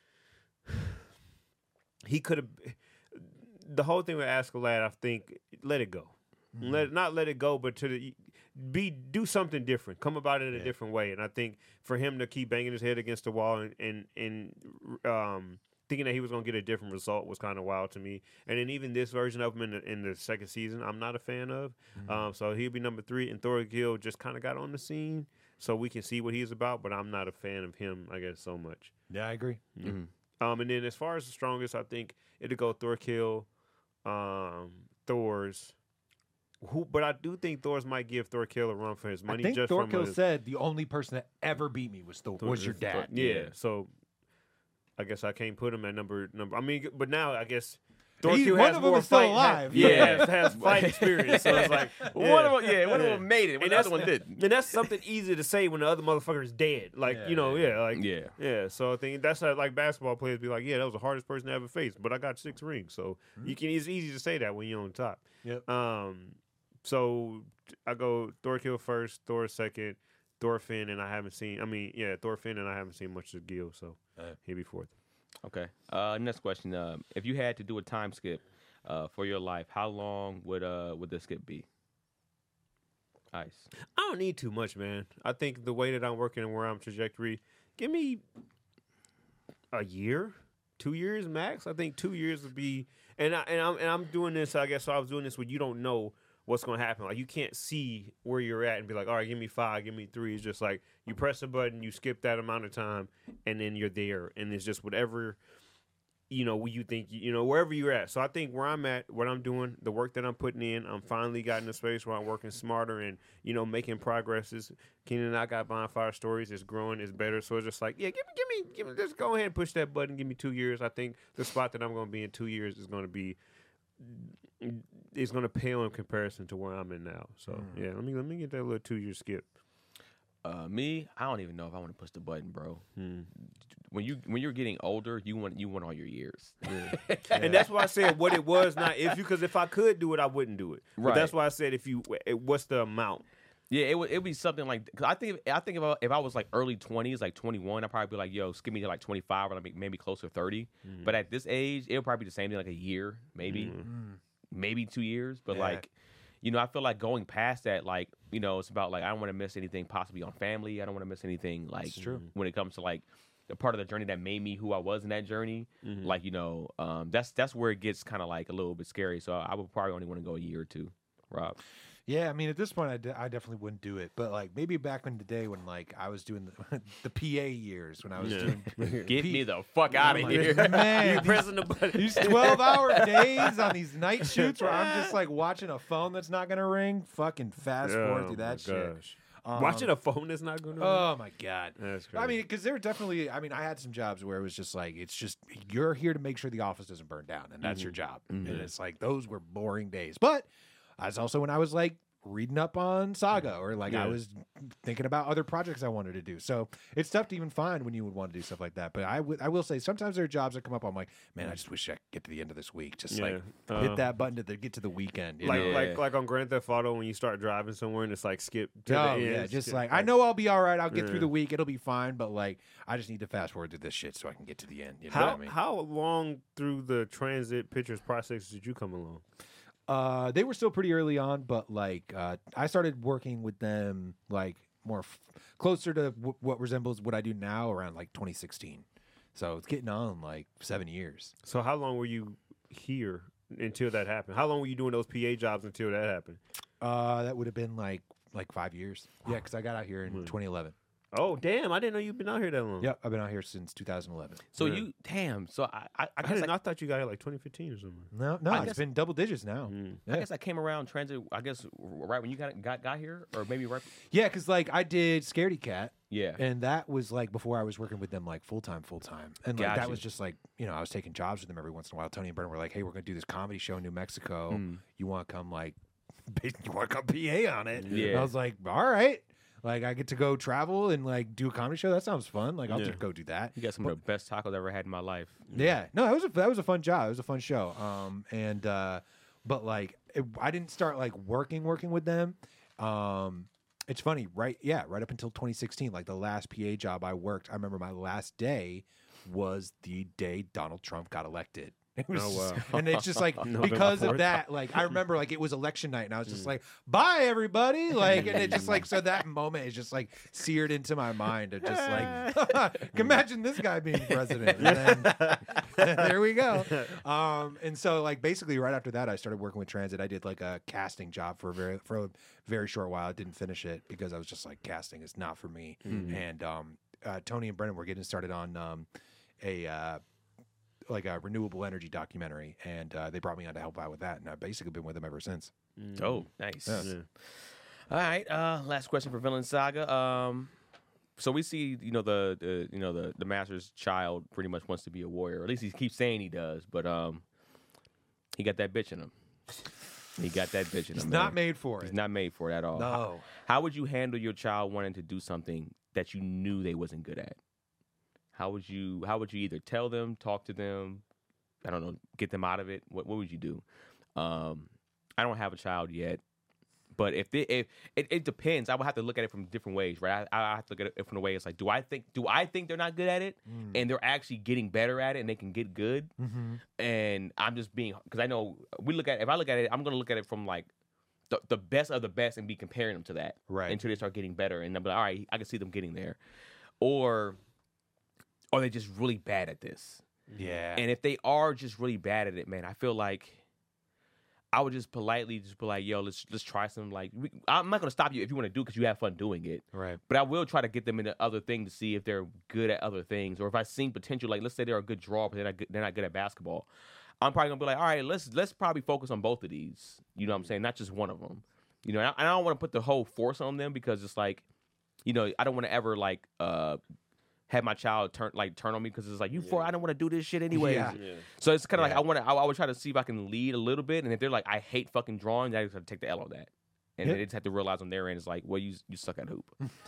he could have. The whole thing with Askeladd, I think, let it go. Let not let it go, but to the, be do something different. Come about it in a Yeah. different way. And I think for him to keep banging his head against the wall and and, and um, thinking that he was going to get a different result was kind of wild to me. And then even this version of him in the, in the second season, I'm not a fan of. Um, so he'll be number three. And Thorgill just kind of got on the scene, so we can see what he's about. But I'm not a fan of him, I guess, so much. Yeah, I agree. Mhm. Um, and then as far as the strongest, I think it'll go Thorkill, um, Thor's. Who, but I do think Thor's might give Thorkill a run for his money. I think just Thorkill from a, said the only person that ever beat me was Thor, Thor- was your Thor- dad. yeah. Yeah. So I guess I can't put him at number number. I mean, but now I guess He- Thorkill one has of them more is still fight, alive. Has, yeah, Yeah. has, has fight experience. So it's like One of them, yeah, one Yeah. of them made it. One And the other that's- one didn't. And that's something easy to say when the other motherfucker is dead. Like Yeah, you know, yeah. yeah, like Yeah. yeah. So I think that's how, like basketball players be like, yeah, that was the hardest person to ever face, but I got six rings. So you can. It's easy to say that when you're on top. Yep. Um. So I go Thorkill first, Thor second, Thorfinn, and I haven't seen. I mean, yeah, Thorfinn, and I haven't seen much of Gil, so Yeah. he'll be fourth. Okay. Uh, next question. Um, if you had to do a time skip uh, for your life, how long would uh would the skip be? Ice. I don't need too much, man. I think the way that I'm working and where I'm trajectory, give me a year, two years max. I think two years would be, and I, and I'm and I'm doing this. I guess so. I was doing this where you don't know what's going to happen. Like you can't see where you're at and be like, all right, give me five, give me three. It's just like you press a button, you skip that amount of time, and then you're there, and it's just whatever. You know, you think, you know, wherever you're at. So I think where I'm at, what I'm doing, the work that I'm putting in, I'm finally got in a space where I'm working smarter and, you know, making progresses. Keenan and I got Bonfire Stories. It's growing. It's better. So it's just like, yeah, give me, give me, give me, just go ahead and push that button. Give me two years. I think the spot that I'm going to be in two years is going to be, it's going to pale in comparison to where I'm in now. So, mm. yeah, let me, let me get that little two-year skip. Uh, me, I don't even know if I want to push the button, bro. Hmm. When you when you're getting older, you want you want all your years, yeah. And that's why I said what it was. Not if you, because if I could do it, I wouldn't do it. Right. But that's why I said if you, what's the amount? Yeah, it would it be something like. Cause I think I think if I, if I was like early twenties, like twenty-one, I'd probably be like, yo, skip me to like twenty-five or like maybe closer to thirty. Mm. But at this age, it'll probably be the same thing, like a year, maybe, mm. maybe two years. But yeah. like. You know, I feel like going past that, like, you know, it's about, like, I don't want to miss anything possibly on family. I don't want to miss anything, like, when it comes to, like, the part of the journey that made me who I was in that journey. Mm-hmm. Like, you know, um, that's that's where it gets kind of, like, a little bit scary. So I would probably only want to go a year or two, Rob. Yeah, I mean, at this point, I, de- I definitely wouldn't do it. But, like, maybe back in the day when, like, I was doing the, the P A years, when I was yeah. doing... Get P- me the fuck out of like, here. Man, these, the button. These twelve-hour days on these night shoots where I'm just, like, watching a phone that's not going to ring. Fucking fast oh, forward through that shit. Um, watching a phone that's not going to ring? Oh, my God. That's crazy. I mean, because there were definitely... I mean, I had some jobs where it was just, like, it's just... You're here to make sure the office doesn't burn down, and that's mm-hmm. your job. Mm-hmm. And it's, like, those were boring days. But that's also when I was, like, reading up on Saga, or like yeah. I was thinking about other projects I wanted to do. So it's tough to even find when you would want to do stuff like that. But I, w- I will say sometimes there are jobs that come up. I'm like, man, I just wish I could get to the end of this week. Just yeah. like uh, hit that button to the, get to the weekend. You like know? like like on Grand Theft Auto when you start driving somewhere and it's like skip to oh, the end. Yeah, just skip, like, like I know I'll be all right. I'll get yeah. through the week. It'll be fine. But like I just need to fast forward to this shit so I can get to the end. You know how what I mean? How long through the Transit Pictures process did you come along? Uh, they were still pretty early on, but like uh, I started working with them like more f- closer to w- what resembles what I do now around like twenty sixteen. So it's getting on like seven years. So how long were you here until that happened? How long were you doing those P A jobs until that happened? Uh, that would have been like like five years. Yeah, because I got out here in mm. twenty eleven. Oh damn! I didn't know you've been out here that long. Yeah, I've been out here since two thousand eleven. So yeah. you damn. So I I, I, I, guess didn't, I, I thought you got here like twenty fifteen or something. No, no, I it's guess, been double digits now. Mm. Yeah. I guess I came around Transit. I guess right when you got got got here, or maybe right. Yeah, because like I did Scaredy Cat. Yeah, and that was like before I was working with them like full time, full time, and like gotcha. that was just like you know I was taking jobs with them every once in a while. Tony and Brennan were like, "Hey, we're gonna do this comedy show in New Mexico. Mm. You want to come like, you want to come P A on it?" Yeah, and I was like, "All right." Like, I get to go travel and, like, do a comedy show. That sounds fun. Like, I'll yeah. just go do that. You got some but, of the best tacos I've ever had in my life. Yeah. No, that was a, that was a fun job. It was a fun show. Um, and, uh, but, like, it, I didn't start, like, working, working with them. Um, it's funny, right? Yeah, right up until twenty sixteen, like, the last P A job I worked, I remember my last day was the day Donald Trump got elected. It was, oh, wow. And it's just like because of that, like I remember, like it was election night, and I was just like, "Bye, everybody!" Like, and it just like so that moment is just like seared into my mind. Of just like, imagine this guy being president. And then, there we go. Um, and so like basically right after that, I started working with Transit. I did like a casting job for a very for a very short while. I didn't finish it because I was just like, casting is not for me. Mm-hmm. And um, uh, Tony and Brennan were getting started on um, a. Uh, like a renewable energy documentary, and uh, they brought me on to help out with that, and I've basically been with them ever since. Mm. Oh, nice. Yes. Yeah. All right, uh, last question for Villain Saga. Um, so we see, you know, the, the you know the the master's child pretty much wants to be a warrior, or at least he keeps saying he does, but um, he got that bitch in him. He got that bitch in He's him. not man. made for it. He's not made for it at all. No. How, how would you handle your child wanting to do something that you knew they wasn't good at? How would you how would you either tell them, talk to them, I don't know, get them out of it? What what would you do? Um, I don't have a child yet, but if, they, if it, it depends, I would have to look at it from different ways, right? I, I have to look at it from the way it's like, do I think do I think they're not good at it, mm. and they're actually getting better at it, and they can get good, mm-hmm. and I'm just being because I know we look at if I look at it, I'm gonna look at it from like the the best of the best and be comparing them to that, right? Until they start getting better, and I'm like, all right, I can see them getting there, or. Or they're just really bad at this. Yeah. And if they are just really bad at it, man, I feel like I would just politely just be like, yo, let's let's try some. Like, we, I'm not gonna stop you if you want to do it because you have fun doing it. Right. But I will try to get them into other things to see if they're good at other things, or if I see potential. Like, let's say they're a good drawer, but they're not good, they're not good at basketball. I'm probably gonna be like, all right, let's let's probably focus on both of these. You know what I'm saying? Not just one of them. You know, and I, and I don't want to put the whole force on them because it's like, you know, I don't want to ever like uh have my child turn like turn on me because it's like you for I don't want to do this shit anyways. Yeah. Yeah. So it's kind of Yeah. like I want to. I, I would try to see if I can lead a little bit, and if they're like, I hate fucking drawing, I just have to take the L on that, and Yeah. they just have to realize on their end, it's like, well, you you suck at hoop.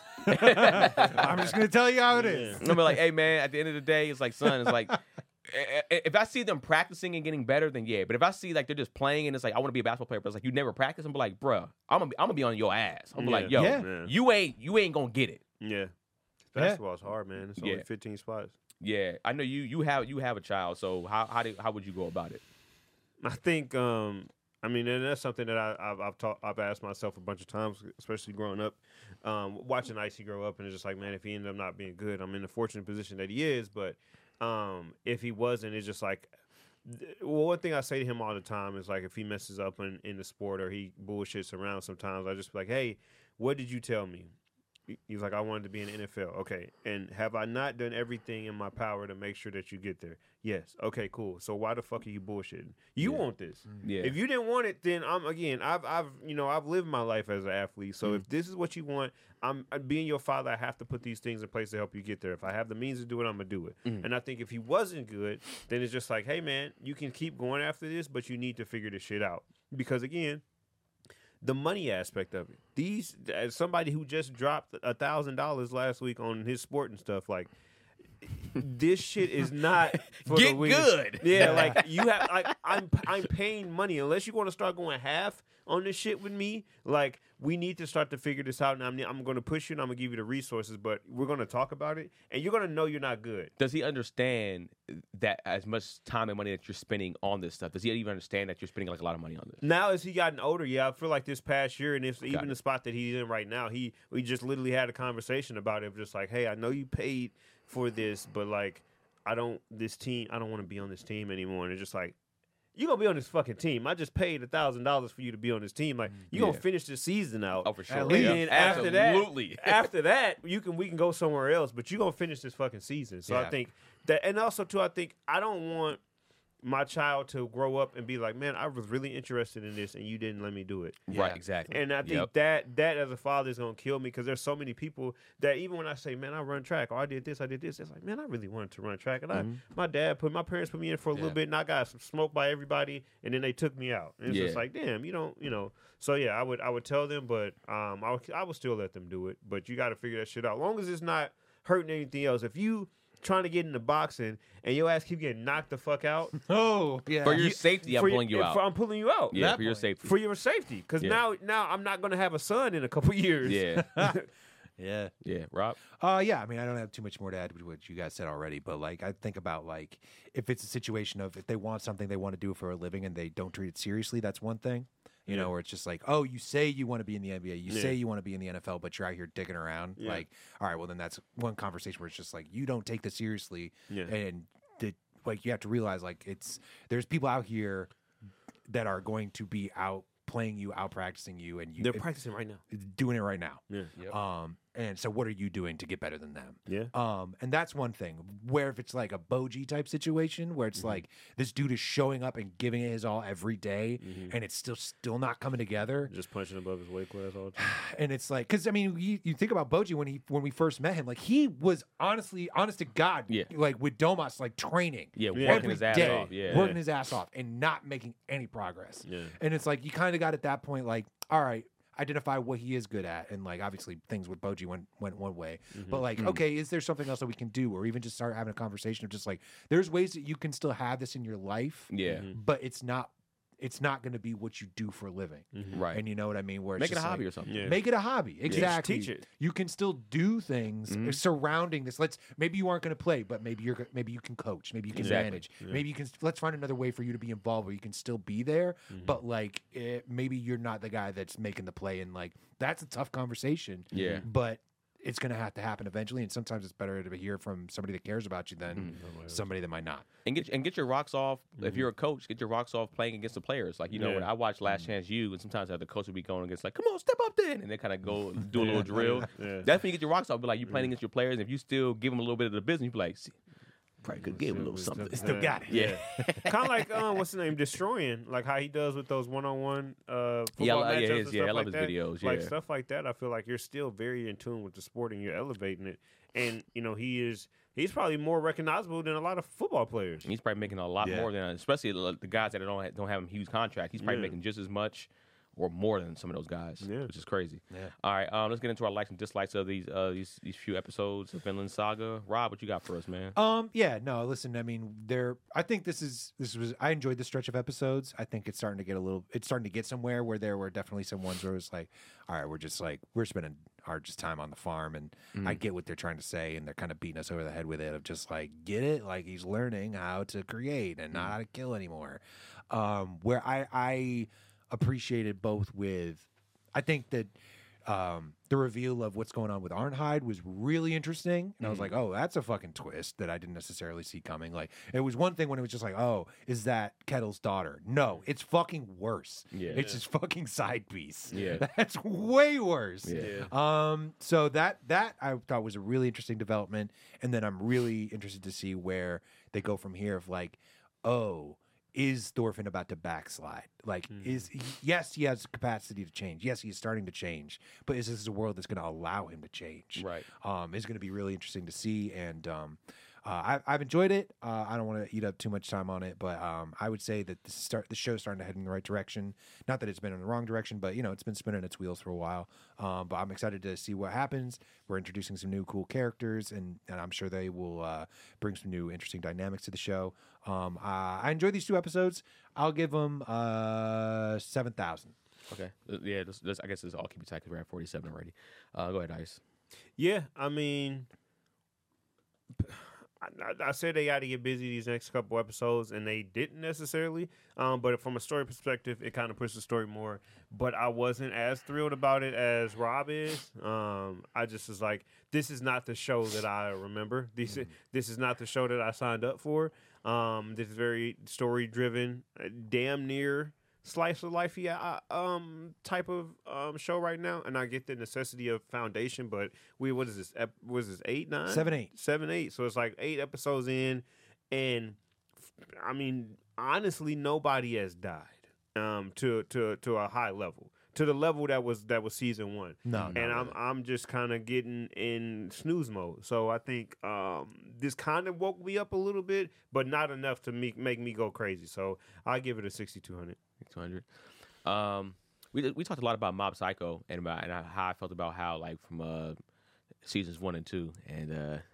I'm just gonna tell you how it is. I'm gonna be like, hey man, at the end of the day, it's like, son, it's like, i- i- if I see them practicing and getting better, then yeah. But if I see like they're just playing and it's like, I want to be a basketball player, but it's like you never practice, I'm like, bruh, I'm gonna be, I'm gonna be on your ass. I'm gonna be like, yo, Yeah. Man. you ain't you ain't gonna get it. Yeah. Basketball's hard, man. It's only Yeah. fifteen spots. Yeah, I know you you have you have a child, so how how did, how would you go about it? I think, um, I mean, and that's something that I, I've I've, taught, I've asked myself a bunch of times, especially growing up, um, watching Icy grow up, and it's just like, man, if he ended up not being good, I'm in the fortunate position that he is, but um, if he wasn't, it's just like, th- well, one thing I say to him all the time is like, if he messes up in, in the sport or he bullshits around sometimes, I just be like, hey, what did you tell me? He's like, I wanted to be in the N F L. Okay. And have I not done everything in my power to make sure that you get there? Yes. Okay, cool. So why the fuck are you bullshitting? You Yeah. want this. Yeah, If you didn't want it, then I'm again, I've I've you know, I've lived my life as an athlete. So Mm-hmm. if this is what you want, I'm uh, being your father, I have to put these things in place to help you get there. If I have the means to do it, I'm gonna do it. Mm-hmm. And I think if he wasn't good, then it's just like, hey man, you can keep going after this, but you need to figure this shit out. Because again, the money aspect of it. These, as somebody who just dropped a thousand dollars last week on his sport and stuff, like this shit is not for Get the weak. good. Yeah, like you have, like I'm, I'm paying money. Unless you want to start going half on this shit with me, like we need to start to figure this out. And I'm, I'm going to push you, and I'm going to give you the resources, but we're going to talk about it, and you're going to know you're not good. Does he understand that as much time and money that you're spending on this stuff? Does he even understand that you're spending like a lot of money on this? Now, as he gotten older, yeah, I feel like this past year, and if even it. the spot that he's in right now, he we just literally had a conversation about it, just like, hey, I know you paid for this, but like, I don't this team, I don't want to be on this team anymore. And it's just like, you gonna be on this fucking team. I just paid a thousand dollars for you to be on this team. Like, you gonna Yeah. finish the season out. Oh, for sure. At And least. then after that, Absolutely. after that, you can we can go somewhere else, but you gonna finish this fucking season. So I Yeah. think that, and also too, I think I don't want my child to grow up and be like, man, I was really interested in this, and you didn't let me do it. Right, exactly. And I think Yep. that that as a father is gonna kill me because there's so many people that even when I say, man, I run track, or I did this, I did this, it's like, man, I really wanted to run track, and I, my dad put my parents put me in for a Yeah. little bit, and I got some smoked by everybody, and then they took me out. And it's just Yeah. like, damn, you don't, you know. So yeah, I would I would tell them, but um, I would, I would still let them do it. But you got to figure that shit out. As long as it's not hurting anything else. If you trying to get into boxing and your ass keep getting knocked the fuck out, Oh, yeah. For your safety, I'm for your- pulling you if- out. I'm pulling you out. yeah, that for your point. safety. For your safety, because Yeah. now, now I'm not gonna have a son in a couple years. yeah, yeah. yeah. Rob. Uh, yeah, I mean, I don't have too much more to add to what you guys said already, but like, I think about like, if it's a situation of if they want something they want to do for a living and they don't treat it seriously, that's one thing, you Yeah. know, where it's just like, oh, you say you want to be in the N B A, you Yeah. say you want to be in the N F L, but you're out here digging around. Yeah. Like, all right, well, then that's one conversation where it's just like, you don't take this seriously. Yeah. And the, like, you have to realize like, it's, there's people out here that are going to be out playing you, out practicing you, and you They're practicing right now. doing it right now. Yeah. Yep. Um, and so what are you doing to get better than them? Yeah. Um, and that's one thing. Where if it's like a Boji type situation where it's like this dude is showing up and giving it his all every day, and it's still still not coming together. Just punching above his weight class all the time. And it's like, because I mean, you, you think about Boji when he when we first met him, like he was honestly, honest to God, Yeah. like with Domas, like training, Yeah, Yeah. working every his ass day, off. Yeah, working his ass off, and not making any progress. Yeah. And it's like you kind of got at that point, like, all right, identify what he is good at, and like obviously things with Boji went went one way, but like, okay, is there something else that we can do, or even just start having a conversation of just like, there's ways that you can still have this in your life, yeah. but it's not it's not going to be what you do for a living, Right. and you know what I mean? Where it's Make it a just hobby like, or something. Yeah. Make it a hobby. Exactly. teach it. You can still do things Mhm. surrounding this. Let's maybe you aren't going to play, but maybe you're go- maybe you can coach. Maybe you can Exactly. manage. Yeah. Maybe you can. Let's find another way for you to be involved where you can still be there, Mm-hmm. but like it, maybe you're not the guy that's making the play, and like that's a tough conversation. Yeah. But it's going to have to happen eventually. And sometimes it's better to hear from somebody that cares about you than somebody that might not. And get and get your rocks off. If you're a coach, get your rocks off playing against the players. Like you know, Yeah. when I watch Last Chance U, and sometimes the coach would be going against like, "Come on, step up then," and they kind of go do a little drill. Yeah. That's when you get your rocks off. But like you playing against your players, and if you still give them a little bit of the business, you be like, See, probably could give him a little something. Still got it. Yeah. kind of like um, what's the name, destroying, like how he does with those one-on-one uh, football Yeah, I li- yeah, matchups his- and yeah, I stuff love like his that. videos, Like yeah. stuff like that. I feel like you're still very in tune with the sport and you're elevating it. And you know he is he's probably more recognizable than a lot of football players. He's probably making a lot Yeah. more than, especially the the guys that don't have, don't have a huge contract. He's probably Yeah. making just as much or more than some of those guys, Yeah. which is crazy. Yeah. All right, um, let's get into our likes and dislikes of these uh, these these few episodes of Vinland Saga. Rob, what you got for us, man? Um. Yeah. No. Listen. I mean, there. I think this is this was. I enjoyed the stretch of episodes. I think it's starting to get a little. It's starting to get somewhere where there were definitely some ones where it was like, all right, we're just like we're spending our just time on the farm, and I get what they're trying to say, and they're kind of beating us over the head with it of just like get it, like he's learning how to create and not how to kill anymore. Um. Where I I appreciated both with, I think that. Um, the reveal of what's going on with Arnheid was really interesting. And I was like, oh, that's a fucking twist that I didn't necessarily see coming. Like, it was one thing when it was just like, oh, is that Kettle's daughter? No, it's fucking worse. Yeah. It's just fucking side piece. Yeah. That's way worse. Yeah. Um, so that that I thought was a really interesting development. And then I'm really interested to see where they go from here of like, oh, is Thorfinn about to backslide? Like, is he, yes, he has capacity to change. Yes, he's starting to change. But is this a world that's going to allow him to change? Right. Um, it's going to be really interesting to see. And um, uh, I, I've enjoyed it. Uh, I don't want to eat up too much time on it, but um, I would say that the start the show's starting to head in the right direction. Not that it's been in the wrong direction, but you know, it's been spinning its wheels for a while. Um, but I'm excited to see what happens. We're introducing some new cool characters, and, and I'm sure they will uh, bring some new interesting dynamics to the show. Um, uh, I enjoyed these two episodes. I'll give them uh, seven thousand. Okay. Uh, Yeah, this, this, I guess this is all keep it tight because we're at forty-seven already. Uh, go ahead, Ice. Yeah, I mean, I, I- I said they got to get busy these next couple episodes, and they didn't necessarily. Um, but from a story perspective, it kind of pushed the story more. But I wasn't as thrilled about it as Rob is. Um, I just was like, this is not the show that I remember. This Mm-hmm. this is not the show that I signed up for. Um, this is very story driven, damn near slice of life yeah um type of um show right now, and I get the necessity of foundation, but we what is this ep- what is this eight nine Seven, eight. seven eight so it's like eight episodes in, and I mean honestly nobody has died um to to to a high level, to the level that was that was season one. No, and not I'm really. I'm just kind of getting in snooze mode. So I think um, this kind of woke me up a little bit, but not enough to make make me go crazy. So I give it a sixty-two hundred. two hundred. Um, we we talked a lot about Mob Psycho and about and how I felt about how like from uh seasons one and two and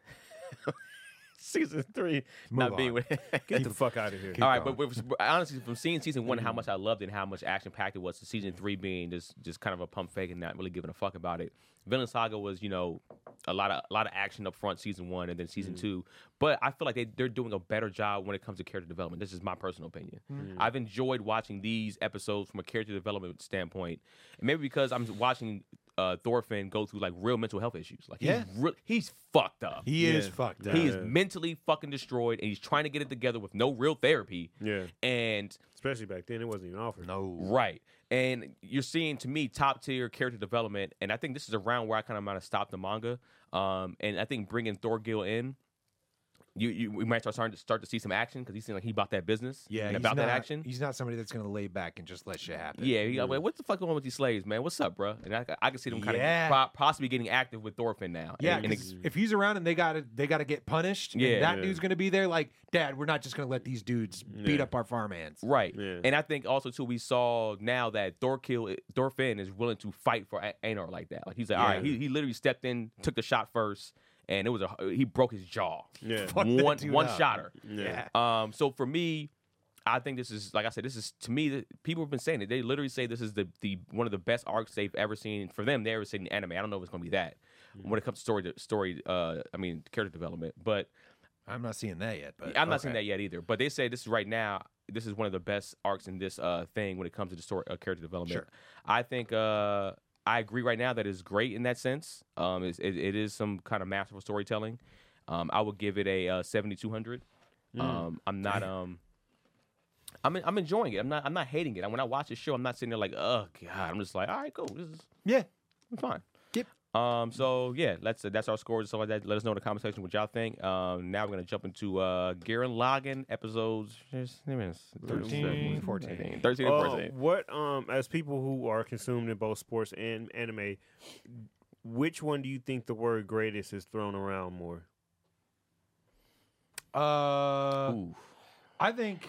uh season three not Move being on. with. Get the fuck out of here. All right, but, but, but honestly, from seeing season one, how much I loved it, and how much action packed it was, to season three being just just kind of a pump fake and not really giving a fuck about it. Vinland Saga was, you know, a lot of a lot of action up front, season one, and then season two. But I feel like they they're doing a better job when it comes to character development. This is my personal opinion. I've enjoyed watching these episodes from a character development standpoint, and maybe because I'm watching uh, Thorfinn go through like real mental health issues. Like he's Yeah. re- he's fucked up. He is Yeah. fucked up. He is mentally fucking destroyed, and he's trying to get it together with no real therapy. Yeah. And Especially back then, it wasn't even offered. No. right, and you're seeing to me top tier character development, and I think this is around where I kind of might have stopped the manga. Um, and I think bringing Thorgil in, you, you we might start starting to start to see some action because he seems like he bought that business. Yeah, and he's about not, that action. He's not somebody that's going to lay back and just let shit happen. Yeah, he, I'm like, what the fuck going on with these slaves, man? What's up, bro? And I, I can see them kind of Yeah. possibly getting active with Thorfinn now. Yeah, and, and 'cause if he's around and they got to they got to get punished, Yeah. and that Yeah. dude's going to be there. Like, Dad, we're not just going to let these dudes beat Yeah. up our farm hands. Right. Yeah. And I think also too we saw now that Thorkill Thorfinn is willing to fight for A- Aenor like that. Like he's like, all right, Yeah. he, he literally stepped in, took the shot first, and it was a he broke his jaw. Yeah. Fuck that one dude one up. shotter. Yeah. Um so for me, I think this is like I said, this is to me that people have been saying it. They literally say this is the the one of the best arcs they've ever seen. For them, they ever seen in anime. I don't know if it's gonna be that when it comes to story story uh I mean character development. But I'm not seeing that yet. But I'm not okay. seeing that yet either. But they say this is right now. This is one of the best arcs in this uh, thing when it comes to the story uh, character development. Sure. I think uh, I agree right now that it's great in that sense. Um, it's, it, it is some kind of masterful storytelling. Um, I would give it a uh, seventy-two hundred. Mm. Um, I'm not um, I'm I'm enjoying it. I'm not I'm not hating it. And when I watch the show, I'm not sitting there like, oh god. I'm just like, all right, cool. This is Yeah. fine. Yep. Um. So yeah, that's that's our scores and stuff like that. Let us know in the comment section what y'all think. Um. Now we're gonna jump into uh Garen Lagann episodes thirteen, fourteen. thirteen and Uh, fourteen. what um as people who are consumed in both sports and anime, which one do you think the word greatest is thrown around more? Uh, Ooh. I think,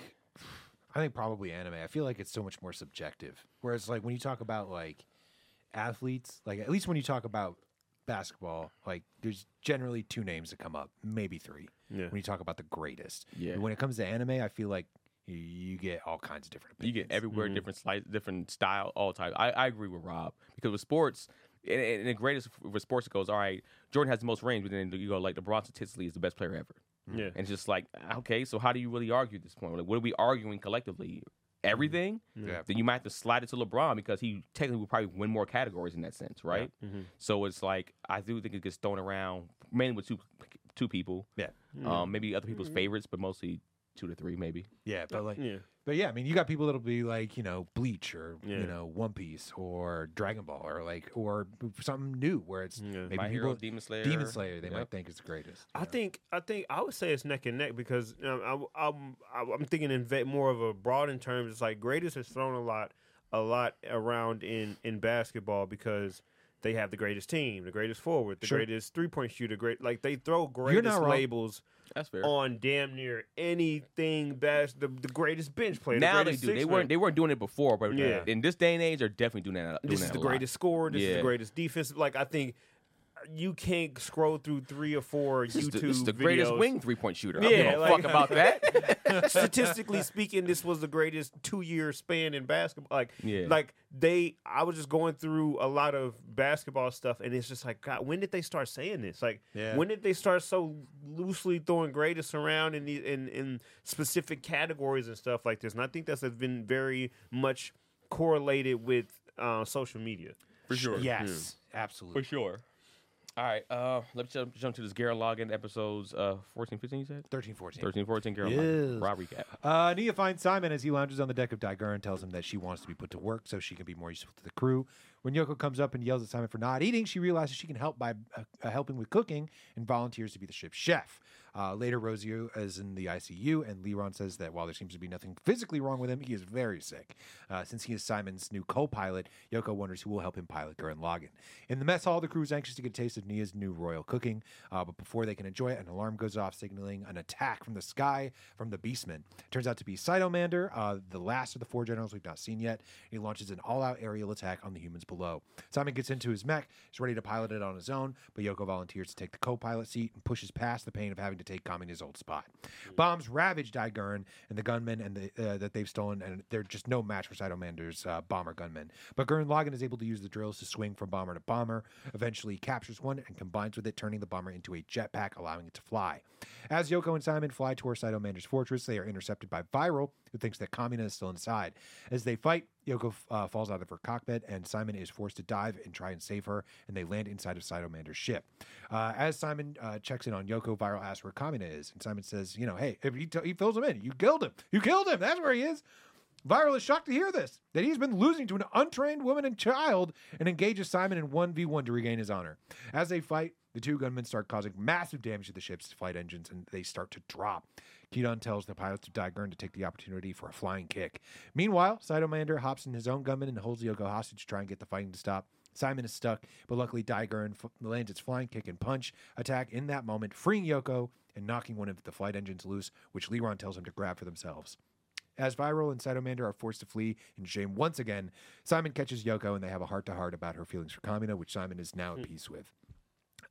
I think probably anime. I feel like it's so much more subjective. Whereas, like when you talk about like athletes, like at least when you talk about basketball, like there's generally two names that come up, maybe three. Yeah. When you talk about the greatest, Yeah. But when it comes to anime, I feel like you, you get all kinds of different You opinions. get everywhere, different slice, different style, all types. I, I agree with Rob because with sports, and, and the greatest with sports, it goes all right. Jordan has the most range, but then you go like LeBron statistically is the best player ever. Yeah. And it's just like, okay, so how do you really argue at this point? Like, what are we arguing collectively? Everything? Yeah. Then you might have to slide it to LeBron because he technically will probably win more categories in that sense, right? So it's like I do think it gets thrown around mainly with two two people. Yeah. Um, maybe other people's favorites, but mostly two to three, maybe. Yeah, but like, Yeah. but yeah, I mean, you got people that'll be like, you know, Bleach or Yeah. you know, One Piece or Dragon Ball or like or something new where it's Yeah. maybe My people Hero, Demon Slayer. Demon Slayer they Yep. might think is the greatest. you I know? think I think I would say it's neck and neck because um, I, I'm I'm thinking in ve- more of a broad in terms. It's like greatest is thrown a lot a lot around in, in basketball because they have the greatest team, the greatest forward, the Sure. greatest three point shooter. Great, like they throw not greatest wrong. labels That's fair. on damn near anything. Best the, the greatest bench player. Now the they greatest do. They six weren't. man. They weren't doing it before, but Yeah. in this day and age, they're definitely doing that. Doing This that is a the lot. greatest scorer. This is Yeah. the greatest defense. Like I think you can't scroll through three or four This is YouTube the, this is the greatest videos. wing three point shooter. I Yeah, don't give a like- fuck about that. Statistically speaking, this was the greatest two year span in basketball. Like, Yeah. like they, I was just going through a lot of basketball stuff, and it's just like, God, when did they start saying this? Like, Yeah. when did they start so loosely throwing greatest around in the in in specific categories and stuff like this? And I think that's been very much correlated with uh, social media. For sure. Yes, absolutely. For sure. All right. Uh, let's jump, jump to this Garen Lagann episodes uh, fourteen, fifteen, you said? thirteen, fourteen. thirteen, fourteen, Garen Yes. Lagann. Rob recap. Uh, Nia finds Simon as he lounges on the deck of Daigur and tells him that she wants to be put to work so she can be more useful to the crew. When Yoko comes up and yells at Simon for not eating, she realizes she can help by uh, uh, helping with cooking and volunteers to be the ship's chef. Uh, later, Rosie is in the I C U, and Leron says that while there seems to be nothing physically wrong with him, he is very sick. Uh, since he is Simon's new co-pilot, Yoko wonders who will help him pilot Gurren Lagann. In the mess hall, the crew is anxious to get a taste of Nia's new royal cooking, uh, but before they can enjoy it, an alarm goes off signaling an attack from the sky from the Beastmen. It turns out to be Cytomander, uh, the last of the four generals we've not seen yet. He launches an all-out aerial attack on the humans below. Simon gets into his mech, is ready to pilot it on his own, but Yoko volunteers to take the co-pilot seat and pushes past the pain of having to take Kamina's old spot. Bombs ravage Daigun and the gunmen and the, uh, that they've stolen, and they're just no match for Cytomander's uh, bomber gunmen. But Gurren Lagann is able to use the drills to swing from bomber to bomber. Eventually, he captures one and combines with it, turning the bomber into a jetpack, allowing it to fly. As Yoko and Simon fly towards Cytomander's fortress, they are intercepted by Viral, who thinks that Kamina is still inside. As they fight, Yoko uh, falls out of her cockpit, and Simon is forced to dive and try and save her, and they land inside of Cytomander's ship. Uh, as Simon uh, checks in on Yoko, Viral asks where Kamina is, and Simon says, you know, hey, if he, t- he fills him in. You killed him. You killed him. That's where he is. Viral is shocked to hear this, that he's been losing to an untrained woman and child, and engages Simon in one v one to regain his honor. As they fight, the two gunmen start causing massive damage to the ship's flight engines, and they start to drop. Kidon tells the pilots of Daigun to take the opportunity for a flying kick. Meanwhile, Cytomander hops in his own gunman and holds Yoko hostage to try and get the fighting to stop. Simon is stuck, but luckily Daigun f- lands its flying kick and punch attack in that moment, freeing Yoko and knocking one of the flight engines loose, which Leron tells him to grab for themselves. As Viral and Cytomander are forced to flee in shame once again, Simon catches Yoko and they have a heart-to-heart about her feelings for Kamina, which Simon is now at peace with.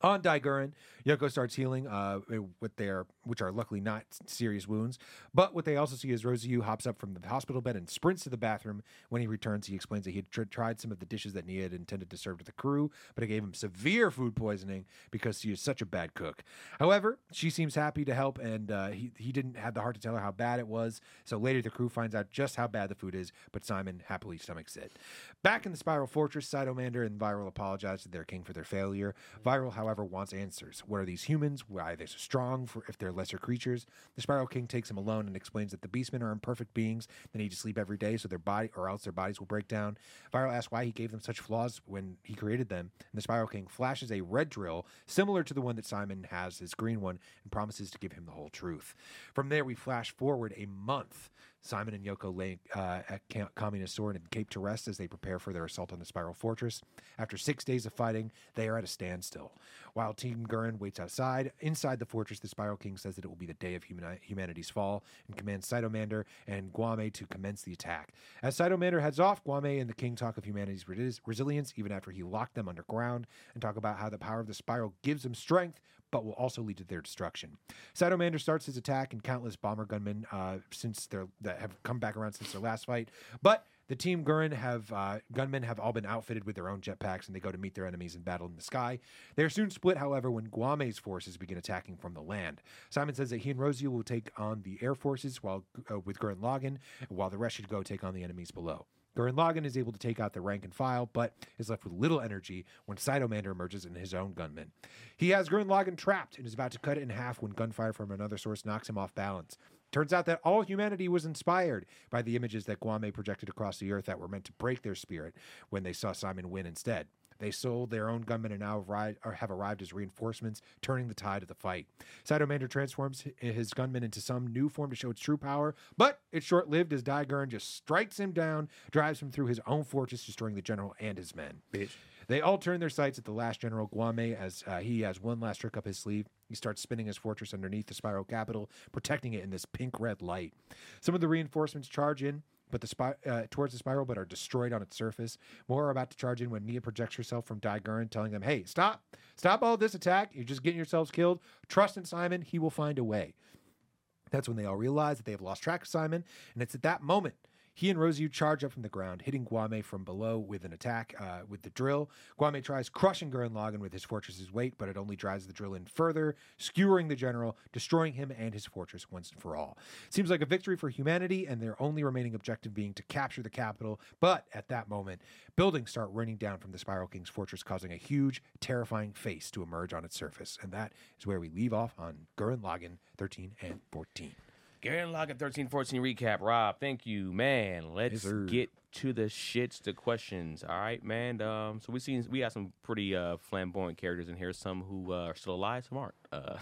On Daiguren, Yoko starts healing uh, with their, which are luckily not serious wounds. But what they also see is Rosyu hops up from the hospital bed and sprints to the bathroom. When he returns, he explains that he had tr- tried some of the dishes that Nia had intended to serve to the crew, but it gave him severe food poisoning because she is such a bad cook. However, she seems happy to help, and uh, he, he didn't have the heart to tell her how bad it was. So later, the crew finds out just how bad the food is, but Simon happily stomachs it. Back in the Spiral Fortress, Cytomander and Viral apologize to their king for their failure. Viral, however, wants answers. What are these humans? Why are they so strong for if they're lesser creatures? The Spiral King takes him alone and explains that the Beastmen are imperfect beings that need to sleep every day so their body or else their bodies will break down. Viral asks why he gave them such flaws when he created them, and the Spiral King flashes a red drill similar to the one that Simon has, his green one, and promises to give him the whole truth. From there, we flash forward a month. Simon and Yoko lay uh, at Communist Sword and Cape to rest as they prepare for their assault on the Spiral Fortress. After six days of fighting, they are at a standstill. While Team Gurren waits outside, inside the fortress, the Spiral King says that it will be the day of human- humanity's fall and commands Cytomander and Guame to commence the attack. As Cytomander heads off, Guame and the King talk of humanity's res- resilience even after he locked them underground and talk about how the power of the Spiral gives them strength, but will also lead to their destruction. Cytomander starts his attack, and countless bomber gunmen uh, since their that have come back around since their last fight. But the Team Gurren have uh, gunmen have all been outfitted with their own jetpacks, and they go to meet their enemies in battle in the sky. They are soon split, however, when Guame's forces begin attacking from the land. Simon says that he and Rosyu will take on the air forces while uh, with Gurren Lagann, while the rest should go take on the enemies below. Gurren Lagann is able to take out the rank and file, but is left with little energy when Cytomander emerges in his own gunman. He has Gurren Lagann trapped and is about to cut it in half when gunfire from another source knocks him off balance. Turns out that all humanity was inspired by the images that Guame projected across the earth that were meant to break their spirit when they saw Simon win instead. They sold their own gunmen and now arrived, or have arrived as reinforcements, turning the tide of the fight. Cytomander transforms his gunmen into some new form to show its true power, but it's short-lived as Daiguren just strikes him down, drives him through his own fortress, destroying the general and his men. Bitch. They all turn their sights at the last general, Guame, as uh, he has one last trick up his sleeve. He starts spinning his fortress underneath the Spiral Capital, protecting it in this pink-red light. Some of the reinforcements charge in, but the spi- uh, towards the spiral, but are destroyed on its surface. More are about to charge in when Nia projects herself from Daiguren, telling them, "Hey, stop! Stop all this attack! You're just getting yourselves killed. Trust in Simon; he will find a way." That's when they all realize that they have lost track of Simon, and it's at that moment he and Rosyu charge up from the ground, hitting Guame from below with an attack uh, with the drill. Guame tries crushing Gurren Lagann with his fortress's weight, but it only drives the drill in further, skewering the general, destroying him and his fortress once and for all. Seems like a victory for humanity, and their only remaining objective being to capture the capital. But at that moment, buildings start raining down from the Spiral King's fortress, causing a huge, terrifying face to emerge on its surface. And that is where we leave off on Gurren Lagann thirteen and fourteen. Gurren Lagann thirteen fourteen recap. Rob, thank you, man. Let's Yes, sir. get to the shits, the questions. All right, man. Um, so we seen we got some pretty uh, flamboyant characters in here. Some who uh, are still alive, some aren't. Uh,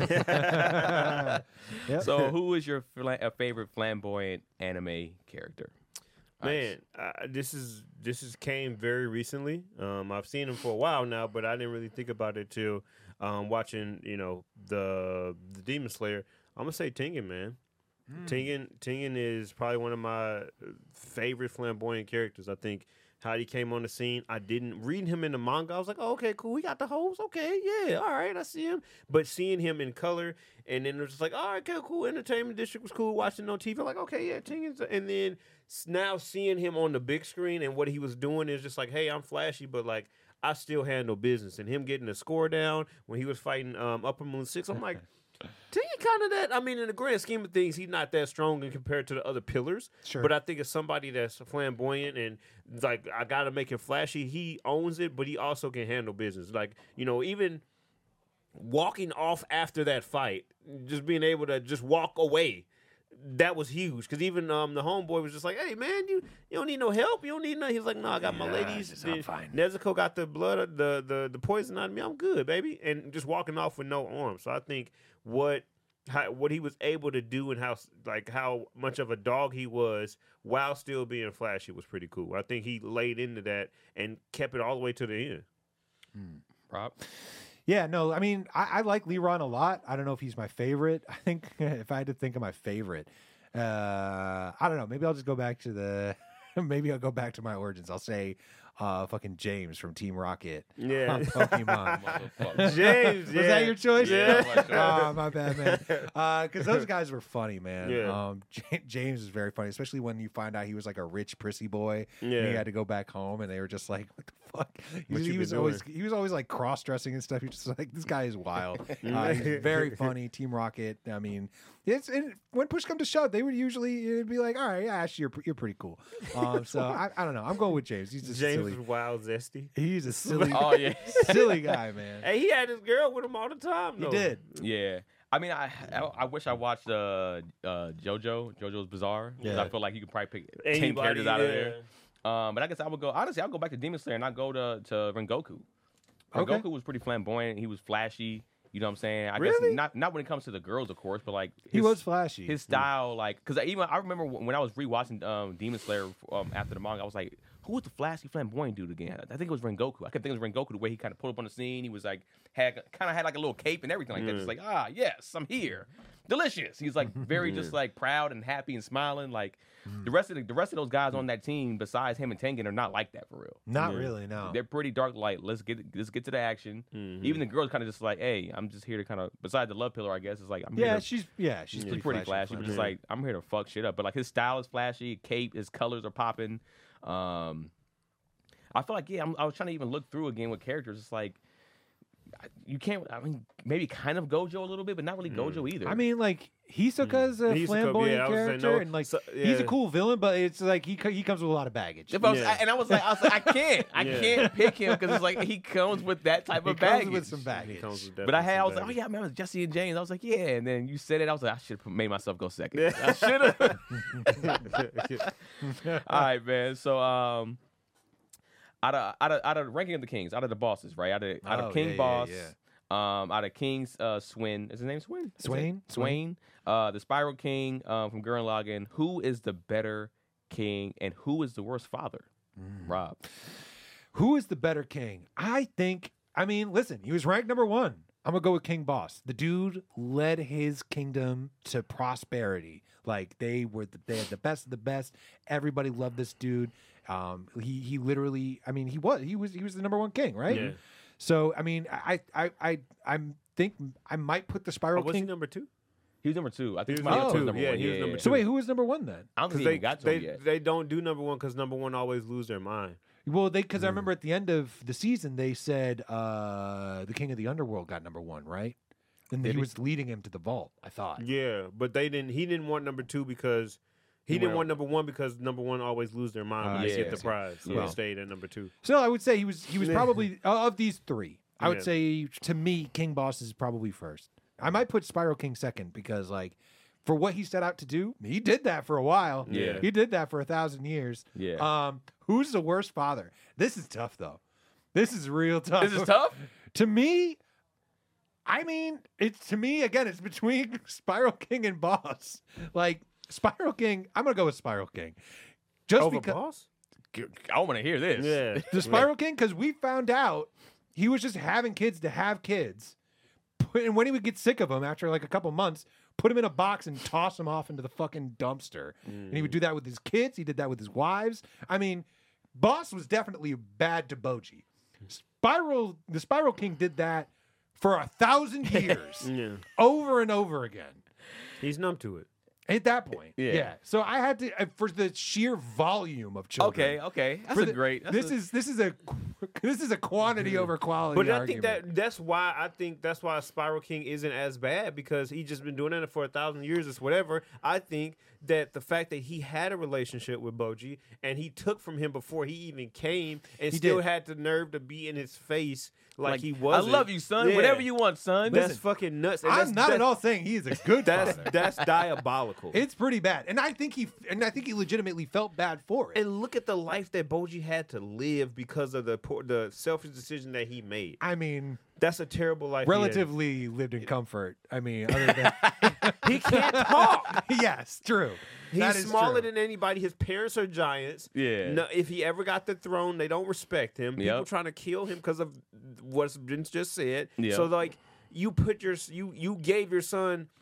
Yep. so who is your fla- uh, favorite flamboyant anime character? Man, uh, this is this is came very recently. Um, I've seen him for a while now, but I didn't really think about it till um, watching, you know, the the Demon Slayer. I'm gonna say Tengen, man. Mm. Tengen Tengen is probably one of my favorite flamboyant characters. I think how he came on the scene. I didn't read him in the manga. I was like, oh, okay, cool. We got the hose. Okay, yeah, all right, I see him. But seeing him in color, and then it was just like, all right, okay, cool. Entertainment District was cool. Watching on T V, like, okay, yeah, Tengen's. And then now seeing him on the big screen and what he was doing is just like, hey, I'm flashy, but like I still handle business. And him getting the score down when he was fighting um, Upper Moon Six, I'm like. Tengen kind of that. I mean, in the grand scheme of things, he's not that strong in compared to the other pillars. Sure. But I think it's somebody that's flamboyant and like I gotta make it flashy. He owns it, but he also can handle business. Like, you know, even walking off after that fight, just being able to just walk away. That was huge because even um, the homeboy was just like, "Hey man, you, you don't need no help. You don't need nothing." He's like, "No, I got my Yeah, ladies. just- I'm fine." Nezuko got the blood, the the the poison on me. I'm good, baby." And just walking off with no arms. So I think what how, what he was able to do and how like how much of a dog he was while still being flashy was pretty cool. I think he laid into that and kept it all the way to the end. Rob? Yeah, no, I mean, I, I like Leron a lot. I don't know if he's my favorite. I think if I had to think of my favorite, uh, I don't know. Maybe I'll just go back to the. Maybe I'll go back to my origins. I'll say, uh, fucking James from Team Rocket Yeah. on Pokemon. Motherfucker. James, Was yeah. that your choice? Yeah, that was my choice. Oh, my bad, man. Because those guys were funny, man. Yeah. Um, J- James is very funny, especially when you find out he was like a rich, prissy boy. And Yeah. he had to go back home, and they were just like, "What the fuck?" He, What was- you he been was always he was always like cross dressing and stuff. He's just like, this guy is wild. Uh, he's very funny. Team Rocket. I mean, it's it, when push come to shove, they would usually it'd be like, all right, yeah, Ash, you're you're pretty cool. Um, so I, I don't know. I'm going with James. He's just James silly. is wild zesty. He's a silly, Oh yeah, silly guy, man. Hey, he had his girl with him all the time. He Though. did. yeah. I mean, I I, I wish I watched uh, uh, JoJo JoJo's Bizarre. 'Cause Yeah. I feel like you could probably pick ten Anybody, characters out of yeah. there. Um, but I guess I would go. Honestly, I'll go back to Demon Slayer and I'll go to to Rengoku. Okay. Rengoku was pretty flamboyant. He was flashy. You know what I'm saying? I Really? guess not not when it comes to the girls, of course, but like He his- was flashy. His style, like, because even I remember when I was rewatching um, Demon Slayer um, after the manga, I was like, who was the flashy flamboyant dude again? I think it was Rengoku. I kept thinking it was Rengoku the way he kind of pulled up on the scene. He was like, had kind of had like a little cape and everything like that. Just like, ah, yes, I'm here. Delicious. He's like very just like proud and happy and smiling. Like the rest of the, the rest of those guys on that team, besides him and Tengen, are not like that for real. Not Yeah. really, no. They're pretty dark light. Let's get let's get to the action. Mhm. Even the girls kind of just like, hey, I'm just here to kind of. Besides the love pillar, I guess it's like I'm here Yeah, to she's yeah, she's She's pretty, pretty flashy, but just Yeah. like I'm here to fuck shit up. But like his style is flashy, cape, his colors are popping. Um, I feel like yeah, I'm, I was trying to even look through again with characters. It's like I- you can't. I mean, maybe kind of Gojo a little bit, but not really Gojo either. I mean, like Hisoka's a Hisoka, flamboyant yeah, I was saying, character, no, and like so- he's a yeah. cool villain, but it's like he co- he comes with a lot of baggage. If I was, Yeah. I- and I was like, I was like, I can't, I Yeah. can't pick him because it's like he comes with that type He of comes baggage. with some He baggage. comes with But I definitely had, I some was like, oh baggage. yeah, I remember Jesse and Yeah, and I was like, yeah. And then you said it, I was like, I should have made myself go second. I should have. All right, man. So, um, out of out of out of ranking of the kings, out of the bosses, right? Out of out Oh, of King yeah, yeah, Boss, yeah. um, out of King's uh, Swin. Is his name Swin? Is it? Swain? Swain. Uh, the Spiral King um, from Gurren Lagann. Who is the better king, and who is the worst father? Mm. Rob. Who is the better king? I think. I mean, listen, he was ranked number one. I'm gonna go with King Boss. The dude led his kingdom to prosperity. Like they were, the, they had the best of the best. Everybody loved this dude. Um, he he literally. I mean, he was he was he was the number one king, right? Yeah. So I mean, I I I I think I might put the Oh, Spiral was he King. number two? He was number two. I think He was somebody number else two. number Yeah, one. he was number So two. wait, who was number one then? I don't think Because they they even got to they, him yet. they don't do number one because number one always lose their mind. Well, they because I remember at the end of the season they said uh, the King of the Underworld got number one, right? And Did he he? was leading him to the vault. I thought. Yeah, but they didn't. He didn't want number two because he, He didn't went- want number one because number one always lose their mind when Ah, they yeah. get the prize. So Yeah. he stayed at number two. So I would say he was he was Yeah. probably uh, of these three. I would Yeah. say to me, King Boss is probably first. I might put Spiral King second because like for what he set out to do, he did that for a while. Yeah. he did that for a thousand years. Yeah. Um, who's the worst father? This is tough though. This is real tough. This is tough. To me, I mean, it's to me again. It's between Spiral King and Boss. Like Spiral King, I'm gonna go with Spiral King, just Over because boss? I want to hear this. Yeah. the Spiral King, because we found out he was just having kids to have kids, Put- and when he would get sick of them after like a couple months, put him in a box and toss him off into the fucking dumpster. And he would do that with his kids. He did that with his wives. I mean, Boss was definitely bad to Boji. Spiral, the Spiral King did that for a thousand years, Yeah. over and over again. He's numb to it. At that point, Yeah. yeah. So I had to uh, for the sheer volume of children. Okay. Okay. That's For a the- great. That's This a, is this is a this is a quantity over quality. But I argument. think that that's why I think that's why Spiral King isn't as bad because he just been doing it for a thousand years. It's whatever. I think that the fact that he had a relationship with Boji and he took from him before he even came and He still did. had the nerve to be in his face like, like he was. I love you, son. Yeah. Whatever you want, son. That's Listen, fucking nuts. And I'm that's, not that's, at all saying he is a good That's father. that's diabolical. It's pretty bad, and I think he and I think he legitimately felt bad for it. And look at the life that Boji had to live because of the poor, the selfish decision that he made. I mean, That's a terrible life. he had. relatively lived in comfort. I mean, other than He can't talk. yes, true. He's That is smaller true. than anybody. His parents are giants. Yeah. No, if he ever got the throne, they don't respect him. People Yep. trying to kill him because of what's been just said. Yep. So like, you put your you you gave your son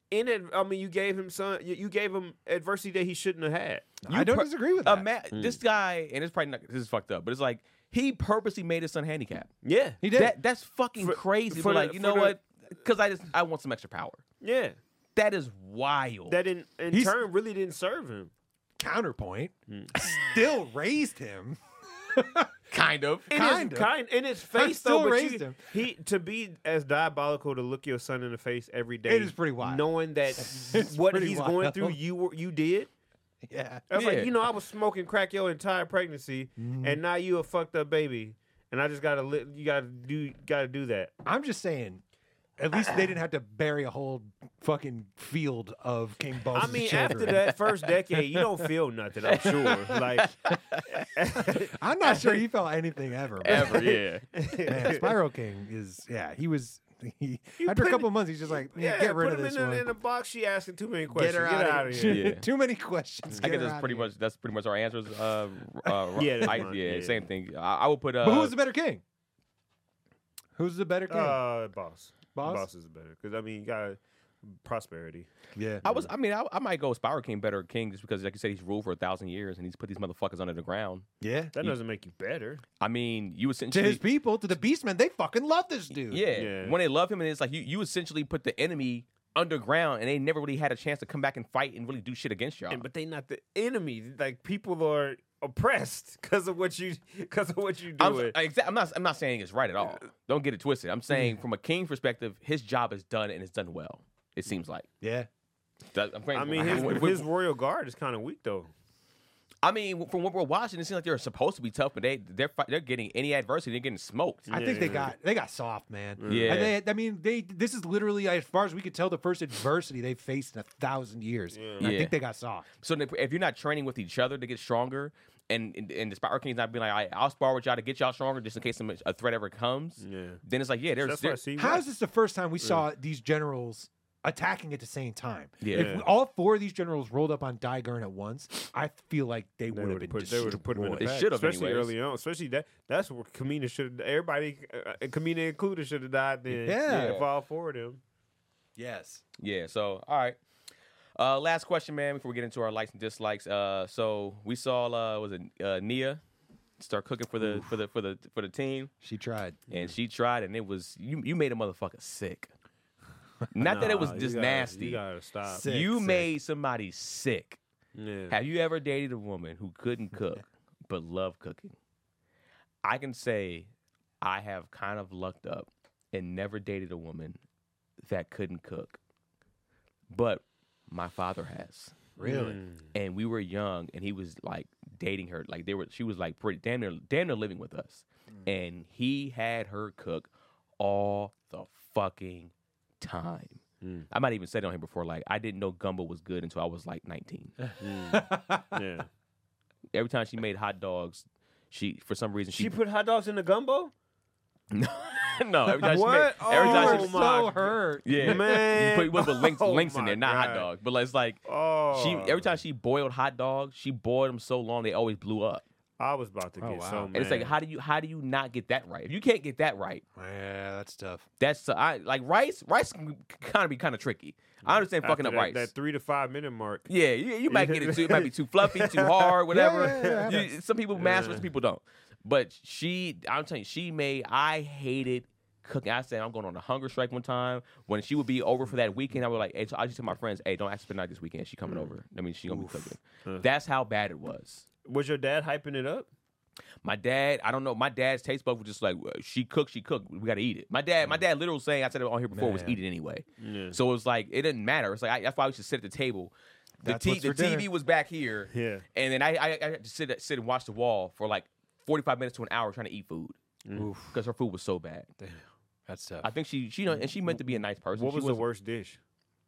in it, I mean, you gave him some. You, you gave him adversity that he shouldn't have had. I don't per- disagree with that. Ima- This guy, and it's probably not, this is fucked up, but it's like he purposely made his son handicapped. Yeah, He did. That that's fucking For- crazy. for But the- like, you for know the- what? Because I just I want some extra power. yeah. That is wild. That in, in He's- turn really didn't serve him. Counterpoint. Still raised him. kind of. In Kind his, of. kind in his I face still though, but raised you, him. he to be as diabolical to look your son in the face every day. It is pretty wild. Knowing that It's what pretty he's going wild. through, you were, you did. Yeah. That's Yeah. like, you know, I was smoking crack your entire pregnancy, Mm-hmm. and now you a fucked up baby, and I just gotta li- you gotta do gotta do that. I'm just saying, at least they didn't have to bury a whole fucking field of King Bones. I mean, after that first decade, you don't feel nothing. I'm sure. Like, I'm not sure he felt anything ever. but- Ever, yeah. Man, Spiral King is, yeah, he was, he, You after a put couple him- months, he's just like, yeah, yeah, get rid put of him this in, one. the, in the box. She asking too many questions. her Get, outta out of here. here. Yeah. Too many questions. I Get guess her that's outta pretty here. much that's pretty much our answers. Uh, uh, Yeah, that's I, fine. yeah, Yeah. same thing. I, I would put. Uh, But who's the better king? Who's the better king? Uh, boss. Boss? Boss is better because I mean, you got prosperity. yeah. I was. I mean, I, I might go Spiral King better king just because, like you said, he's ruled for a thousand years and he's put these motherfuckers under the ground. yeah. That You- doesn't make you better. I mean, you To essentially. his people, to the Beastmen, they fucking love this dude. Yeah. Yeah. When they love him, and it's like you, you essentially put the enemy underground, and they never really had a chance to come back and fight and really do shit against y'all. And, but they not the enemy. Like people are oppressed because of what you because of what you I'm, do. exa- I'm not. I'm not saying it's right at all. Don't get it twisted. I'm saying from a king's perspective, his job is done and it's done well. It seems like. Yeah. That- I'm I mean, his, his, his royal guard is kind of weak though. I mean, from what we're watching, it seems like they're supposed to be tough, but they they're fi- they're getting any adversity, they're getting smoked. I think they Yeah. got they got soft, man. Yeah. And they, I mean, they this is literally, as far as we could tell, the first adversity they've faced in a thousand years. And I Yeah. think they got soft. So if if you're not training with each other to get stronger, and and, and the Spiral King's not being like, "I- I'll spar with y'all to get y'all stronger, just in case some, a threat ever comes, Yeah. then it's like, yeah, there's, That's why I there's see. How is this the first time we saw these generals attacking at the same time? Yeah. If we- all four of these generals rolled up on Daigurn at once, I feel like they, They would have would been have put. They would have put him in the They pack, should have especially anyways. early on. Especially that. That's where Kamina should. Everybody, uh, Kamina included, should have died then. Yeah. If all four of them. Yes. yeah. So all right. Uh, last question, man, before we get into our likes and dislikes. Uh, so we saw uh, was it uh, Nia start cooking for the for the for the for the team, She tried. and she tried, and it was you you made a motherfucker sick. Not that it was Nah, you just gotta- nasty. You gotta stop. Sick, you sick. made somebody sick. Yeah. Have you ever dated a woman who couldn't cook but loved cooking? I can say I have kind of lucked up and never dated a woman that couldn't cook. But my father has. Really? Mm. And we were young and he was like dating her. Like they were she was like pretty damn near damn near living with us. And he had her cook all the fucking time. Mm. I might even said it on here before, like I didn't know gumbo was good until I was like nineteen. Yeah. Every time she made hot dogs, she for some reason she, She put hot dogs in the gumbo. no, no. Every time What? she made, every Oh, time You she were my so hurt. yeah, Man. you put, you put the links, Oh links in my there, not hot God. dog. But it's like Oh. she every time she boiled hot dogs, she boiled them so long they always blew up. I was about to Oh, get wow. so And mad. And it's like, how do you how do you not get that right? If you can't get that right, Yeah, that's tough. that's I like rice. Rice can kind of be kind of tricky. I understand fucking After up that, rice. that three to five minute mark. Yeah, you, you might get it too. It might be too fluffy, too hard, whatever. Yeah, yeah, You- some people master, it, some people don't. But she, I'm telling you, she made. I hated cooking. I said I'm going on a hunger strike one time. When she would be over for that weekend, I would like, hey, so I just tell my friends, hey, don't ask for the night this weekend. She coming over. I mean, she gonna be cooking. Uh. That's how bad it was. Was your dad hyping it up? My dad, I don't know. My dad's taste bud was just like, she cooked, she cooked. We got to eat it. My dad, my dad, literally saying, I said it on here before, was Man. eat it anyway. Yeah. So it was like it didn't matter. It's like I, that's why we should sit at the table. The, That's t- what's the for dinner. T V was back here, Yeah. and then I, I, I had to sit sit and watch the wall for like forty-five minutes to an hour trying to eat food Oof, because her food was so bad. that's tough. I think she she know, and she meant to be a nice person. What She was the wasn't- worst dish?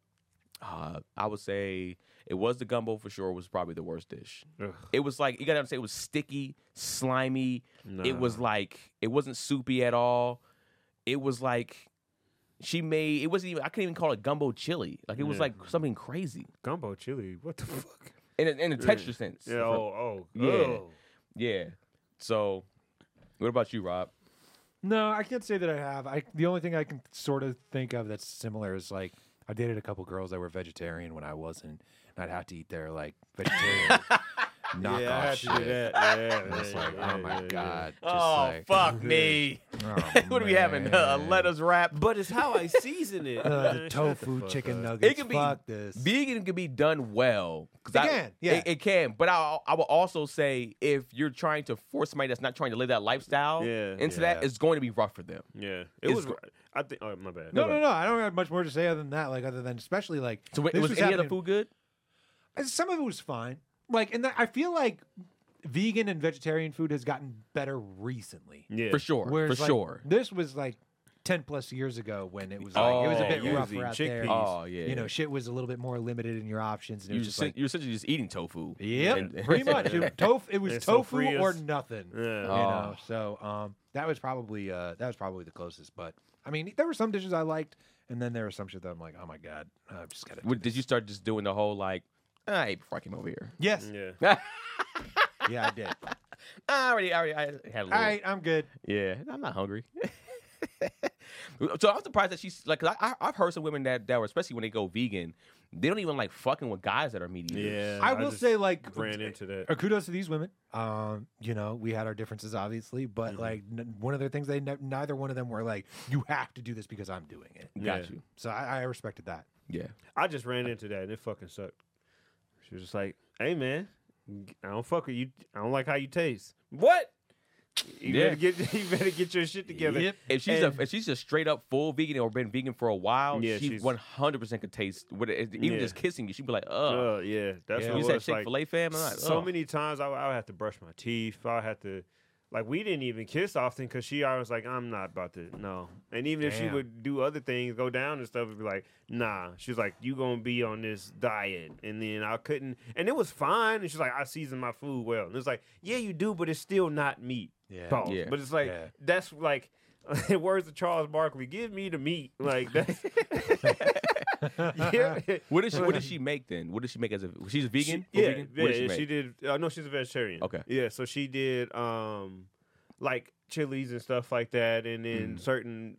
Uh, I would say it was the gumbo for sure. Was probably the worst dish. Ugh. It was like you gotta understand. It was sticky, slimy. It was Nah. like it wasn't soupy at all. It was like she made. It wasn't even. I couldn't even call it gumbo chili. Like it was Yeah. like something crazy Gumbo chili. What the fuck? in a, in a texture sense. Yeah. Oh. Oh. Yeah. oh. Yeah. So, what about you, Rob? No, I can't say that I have. I the only thing I can sort of think of that's similar is like I dated a couple girls that were vegetarian when I wasn't, and I'd have to eat their like vegetarian knockoff Yeah, I had to shit. do that. Yeah, And it's yeah, like, yeah, oh my yeah, god. Oh just like, fuck me! oh, What are we having? Uh, man. lettuce wrap. But it's how I season it. Uh, man. the Shut the tofu fuck chicken up. nuggets. It can be Fuck this. Vegan can be done well. 'Cause It I- can, yeah. It, it can. But I, I will also say if you're trying to force somebody that's not trying to live that lifestyle Yeah. into Yeah. that, it's going to be rough for them. Yeah, it It's was. gr- I think. Oh, my bad. No, no, no. I don't have much more to say other than that. Like, other than especially like. So wait, this was any other happening- food good? Uh, Some of it was fine. Like, and that, I feel like vegan and vegetarian food has gotten better recently. Yeah, For sure. Whereas, for like, sure. This was like ten plus years ago when it was like it was a Oh, bit yeah. rougher out there. Chickpeas. Oh yeah. You know, shit was a little bit more limited in your options, and it you was just sen- like, you're essentially just eating tofu. yep, And- pretty much. It, tofu, it was And so tofu free or is- nothing. Yeah. You Oh. know, so um, that was probably uh, that was probably the closest. But I mean, there were some dishes I liked, and then there were some shit that I'm like, oh my god, I've just got to. What- Did you start just doing the whole like, I ate before I came over here? Yes, Yeah. yeah, I did. I already, I already, I had a little. All right, I'm good. Yeah, I'm not hungry. So I'm surprised that she's like, 'cause I, I, I've heard some women that, that were, especially when they go vegan, they don't even like fucking with guys that are meat eaters. Yeah. I will just say, like, ran into that. uh, kudos to these women. Um, you know, we had our differences, obviously, but Mm-hmm. like n- one of their things, they ne- neither one of them were like, you have to do this because I'm doing it. Got Yeah. you. So I, I respected that. Yeah. I just ran into that and it fucking sucked. She was just like, "Hey man, I don't fuck with you. I don't like how you taste." What? You Yeah. better get you better get your shit together. Yep. If she's And- a if she's a straight up full vegan or been vegan for a while, Yeah, she she's- one hundred percent could taste what it, even Yeah. just kissing you. She'd be like, "Oh, Uh, yeah, that's Yeah. what you it said was. Chick Like, Fil A, fam." I'm like, so "Oh." many times I, would- I would have to brush my teeth. I would have to, like, we didn't even kiss often because she always like, I'm not about to, no. And even if she Damn. would do other things, go down and stuff, it'd be like, nah. She's like, you gonna be on this diet, and then I couldn't, and it was fine. And she's like, I season my food well, and it's like, yeah, you do, but it's still not meat. Yeah. Pause. Yeah. But it's like Yeah. that's like. Words of Charles Barkley, give me the meat. Like that's yeah. What did she What did she make then? What did she make as a? She's vegan. She, Full yeah, vegan? yeah, What did she, make? she did. Uh, no, she's a vegetarian. Okay. Yeah, so she did um, like chilies and stuff like that, and then Mm. certain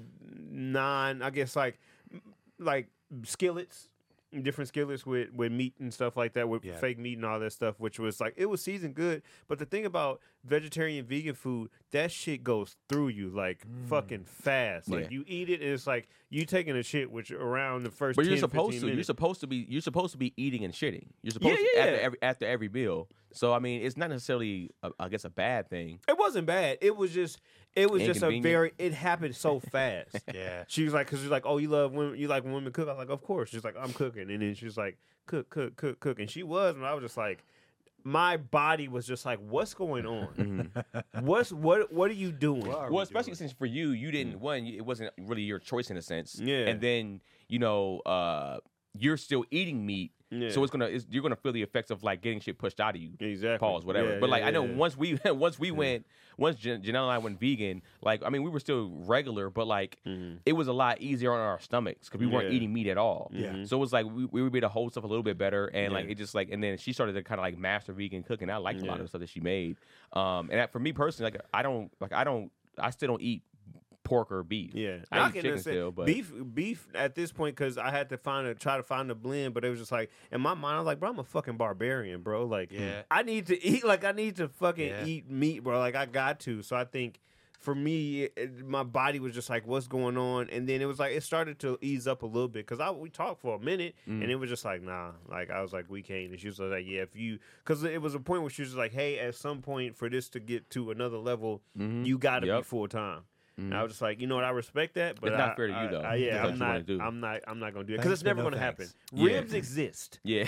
non, I guess like like skillets, different skillets with with meat and stuff like that, with Yeah. fake meat and all that stuff, which was like it was seasoned good. But the thing about vegetarian vegan food, that shit goes through you like fucking fast. Like Yeah. you eat it, and it's like you taking a shit, which around the first. But you're ten, supposed fifteen to. You're minutes. supposed to be. You're supposed to be eating and shitting. You're supposed Yeah, to yeah, after yeah. every after every meal. So I mean, it's not necessarily, a, I guess, a bad thing. It wasn't bad. It was just, it was just a Inconvenient. very. It happened so fast. Yeah. She was like, because she's like, oh, you love women, you like when women cook. I was like, of course. She's like, I'm cooking, and then she's like, cook, cook, cook, cook, and she was, and I was just like, my body was just like, what's going on? What's what? What are you doing? Well, especially since for you, you didn't one. you- It wasn't really your choice in a sense. Yeah. And then you know, uh, you're still eating meat, Yeah. so it's gonna it's, you're gonna feel the effects of like getting shit pushed out of you. Exactly. Pause, whatever. Yeah, but like yeah, I know yeah. once we once we went once Jan- Janelle and I went vegan, like I mean we were still regular, but like it was a lot easier on our stomachs because we weren't Mm-hmm. Yeah. eating meat at all. Yeah. So it was like we, we were able to hold stuff a little bit better, and like Yeah. it just like and then she started to kind of like master vegan cooking. I liked a lot Yeah. of the stuff that she made. Um, and that, for me personally, like I don't like I don't I still don't eat pork or beef. Yeah, I, I eat can chicken understand. still, but beef, beef at this point because I had to find a try to find a blend, but it was just like in my mind, I was like, bro, I'm a fucking barbarian, bro. Like, Yeah. I need to eat, like, I need to fucking Yeah. eat meat, bro. Like, I got to. So I think for me, it, it- my body was just like, what's going on? And then it was like it started to ease up a little bit because I we talked for a minute, Mm. and it was just like, nah. Like I was like, we can't. And she was like, yeah, if you, because it was a point where she was like, hey, at some point for this to get to another level, Mhm. you got to be Yep. full time. Mhm. And I was just like, you know what, I respect that, but It's not I- fair to you, I- though. I- yeah, That's I'm what you wanna not, do. I'm not. I'm not gonna do it Thanks, because it's but never no gonna happen. thanks. Yeah. Ribs exist. yeah.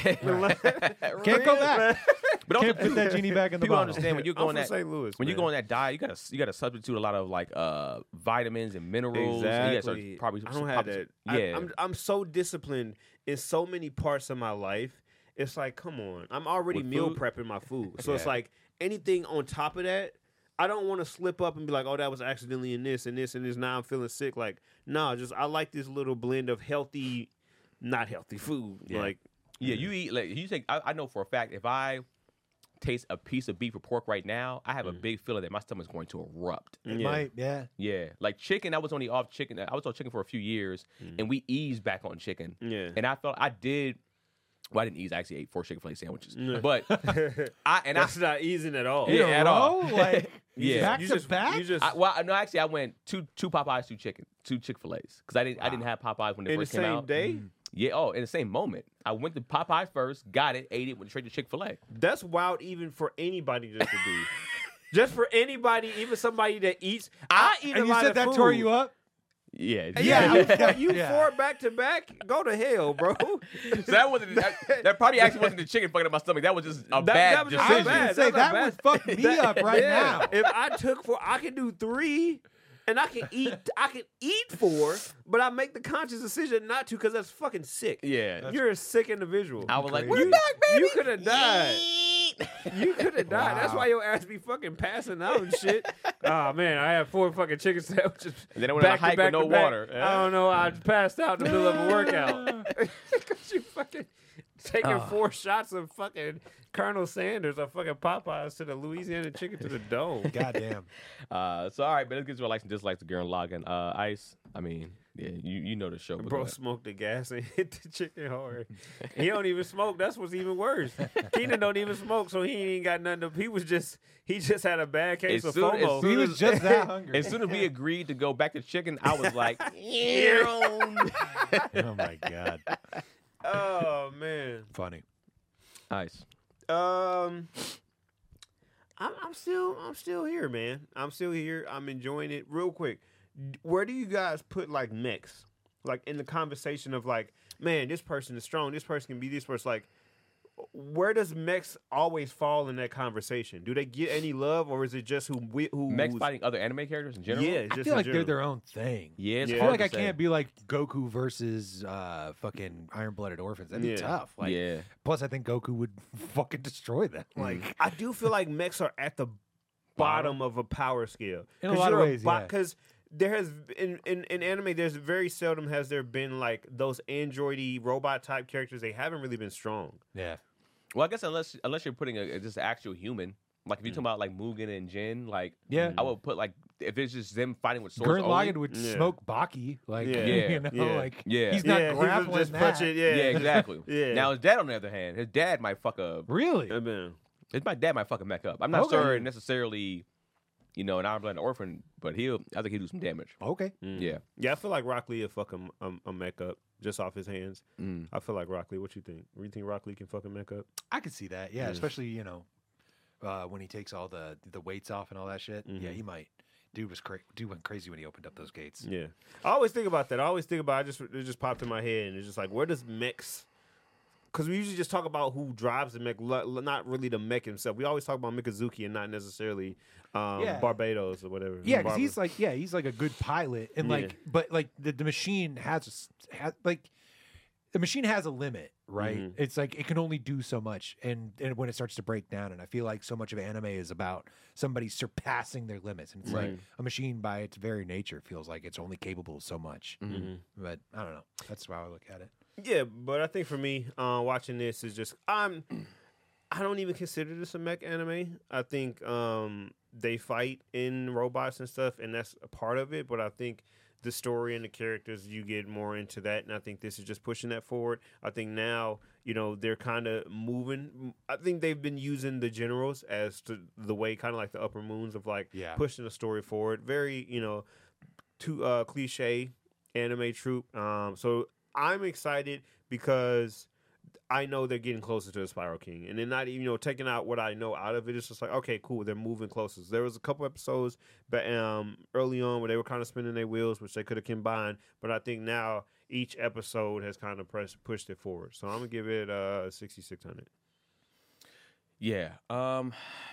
Can't go back. But also, Can't put that genie back in the people bottle. understand when you're I'm going from that Saint Louis. when you man. go on that diet, you gotta you gotta substitute a lot of like uh vitamins and minerals. and you gotta start Exactly. probably I don't have probably- that. Yeah. I, I'm I'm so disciplined in so many parts of my life. It's like, come on, I'm already With meal food? prepping my food, so it's Yeah. like anything on top of that. I don't want to slip up and be like, oh, that was accidentally in this and this and this. Now I'm feeling sick. Like, no, just I like this little blend of healthy, not healthy food. Yeah. Like, Yeah, you eat like you think. I, I know for a fact if I taste a piece of beef or pork right now, I have a big feeling that my stomach's going to erupt. It Yeah. might, yeah. Yeah, like chicken, I was only off chicken. I was on chicken for a few years, and we eased back on chicken. Yeah. And I felt I did. Well, I didn't ease. I actually ate four chicken-fil-A sandwiches. But I and I That's not easing at all. Yeah, In a at all. row? Like, Yeah. back you to just, back? You just I, well, no, actually, I went two two Popeyes, two chicken, two Chick-fil-A's because I didn't I didn't have Popeyes when they in the first came same out. day. Yeah, oh, in the same moment, I went to Popeyes first, got it, ate it, went straight to Chick-fil-A. That's wild, even for anybody just to do. Just for anybody, even somebody that eats. I, eat a and you lot said of that food. tore you up? Yeah, Yeah, you, four, you Yeah. four back to back. Go to hell, bro. So that wasn't that, that probably actually wasn't the chicken fucking up my stomach. That was just a That- bad that was just I was decision. bad. going to say, That's that not would bad. fuck me That- up right yeah. now. If I took four, I can do three, and I can eat. I can eat four, but I make the conscious decision not to because that's fucking sick. Yeah, You're a sick individual. I was like, crazy. "We're back, baby." You could have died. You could have died. That's Wow. why your ass be fucking passing out and shit. Oh man, I had four fucking chicken sandwiches. And then I went on a back to hike with back no to back. water. I don't know. I passed out in the middle of a workout because you fucking taking Oh. four shots of fucking Colonel Sanders or fucking Popeyes to the Louisiana chicken to the dome. Goddamn. Uh, so all right, but let's get to our likes and dislikes. The Gurren Lagann. Uh, Ice. I mean, yeah, you you know the show. but go Bro ahead. smoked the gas and hit the chicken hard. He don't even smoke. That's what's even worse. Keenan don't even smoke, so he ain't got nothing. To, he was just he just had a bad case As of soon- as FOMO. soon He was just that hungry. As soon as we agreed to go back to chicken, I was like, Oh, my God. Oh man. Funny. Ice. Um, I'm, I'm still, I'm still here, man. I'm still here. I'm enjoying it. Real quick, d- where do you guys put like mechs, like in the conversation of like, man, this person is strong. This person can be this person. Like, where does mechs always fall in that conversation? Do they get any love, or is it just who we who Mechs who's- fighting other anime characters in general. Yeah, I just feel in like they're general. their own thing. yeah. It's Yeah. I feel hard like I to say. can't be like Goku versus uh, fucking Iron Blooded Orphans. That'd be Yeah. tough. Like, yeah. Plus, I think Goku would fucking destroy them. Like, I do feel like mechs are at the bottom of a power scale. In a lot of ways, yeah. Because there has in, in in anime, there's very seldom has there been like those androidy robot type characters. They haven't really been strong. yeah. Well, I guess unless unless you're putting a, just an actual human, like if you're talking about like Mugen and Jin, like Yeah. I would put like if it's just them fighting with swords Gurren only. Lagann would Yeah. smoke Baki. Like, Yeah. you know, Yeah. like, Yeah. he's not yeah, he would grappling just that. punch it. Yeah, Yeah, exactly. Yeah. Now his dad, on the other hand, his dad might fuck a. Really? I mean, His my dad might fuck a mech up. I'm not Okay. sure necessarily, you know, an Iron Blooded Orphan, but he'll. I think he'll do some damage. Okay. mm. Yeah. yeah. I feel like Rock Lee will fuck a, a, a mech up just off his hands. Mm. I feel like Rock Lee. What you think? You think Rock Lee can fuck a mech up? I could see that. Yeah, Yeah. especially, you know, uh, when he takes all the the weights off and all that shit. Yeah, Mhm. he might. Dude was cra- dude went crazy when he opened up those gates. Yeah, I always think about that. I always think about. I just it just popped in my head, and it's just like, where does mechs? Because we usually just talk about who drives the mech, lo- lo- not really the mech himself. We always talk about Mikazuki and not necessarily um, Yeah. Barbados or whatever. Yeah, because Barbar- he's like, yeah, he's like a good pilot, and Yeah. like, but like the, the machine has, a s- has like, the machine has a limit, right? Mhm. It's like it can only do so much, and and when it starts to break down, and I feel like so much of anime is about somebody surpassing their limits, and it's like Right. a machine by its very nature feels like it's only capable of so much. Mhm. But I don't know. That's how I look at it. Yeah, but I think for me, uh, watching this is just I'm. I don't even consider this a mech anime. I think um, they fight in robots and stuff, and that's a part of it. But I think the story and the characters, you get more into that, and I think this is just pushing that forward. I think now, you know, they're kind of moving. I think they've been using the generals as to the way, kind of like the upper moons of like Yeah. pushing the story forward. Very, you know, too uh, cliche anime trope. Um, so I'm excited because I know they're getting closer to the Spiral King, and they're not even, you know, taking out what I know out of it. It's just like, okay, cool, they're moving closer. There was a couple episodes, but um, early on where they were kind of spinning their wheels, which they could have combined. But I think now each episode has kind of pressed, pushed it forward. So I'm gonna give it uh sixty-six hundred. Yeah. Um.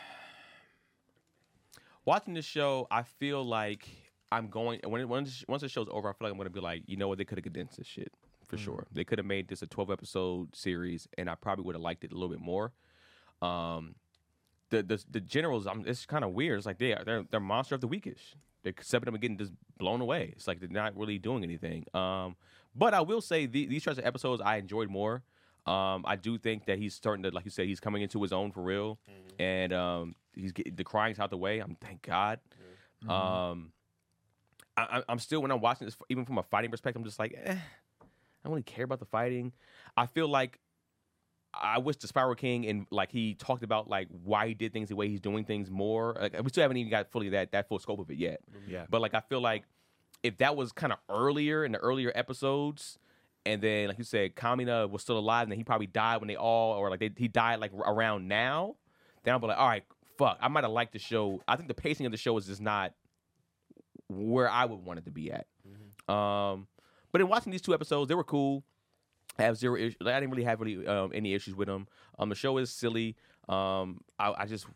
Watching this show, I feel like I'm going when it, once once the show's over, I feel like I'm gonna be like, you know what, they could have condensed this shit for sure. They could have made this a twelve episode series, and I probably would have liked it a little bit more. Um, the the the generals, I'm, it's kind of weird. It's like they are they're they're monster of the weekish. They're stepping up and getting just blown away. It's like they're not really doing anything. Um, but I will say the, these types of episodes I enjoyed more. Um, I do think that he's starting to, like you said, he's coming into his own for real, Mm-hmm. and um, he's getting the crying's out the way. I'm thank God. Mm-hmm. Um, I, I- I'm still when I'm watching this, even from a fighting perspective, I'm just like, eh, I don't really care about the fighting. I feel like I wish the Spiral King and like he talked about like why he did things the way he's doing things more. Like we still haven't even got fully that that full scope of it yet. Yeah. But like I feel like if that was kind of earlier in the earlier episodes, and then like you said, Kamina was still alive, and then he probably died when they all, or like they, he died like around now, then I'll be like, all right, fuck, I might have liked the show. I think the pacing of the show is just not where I would want it to be at. Um, but in watching these two episodes, they were cool. I have zero issues. I didn't really have really um, any issues with them. Um, the show is silly. Um, I, I just,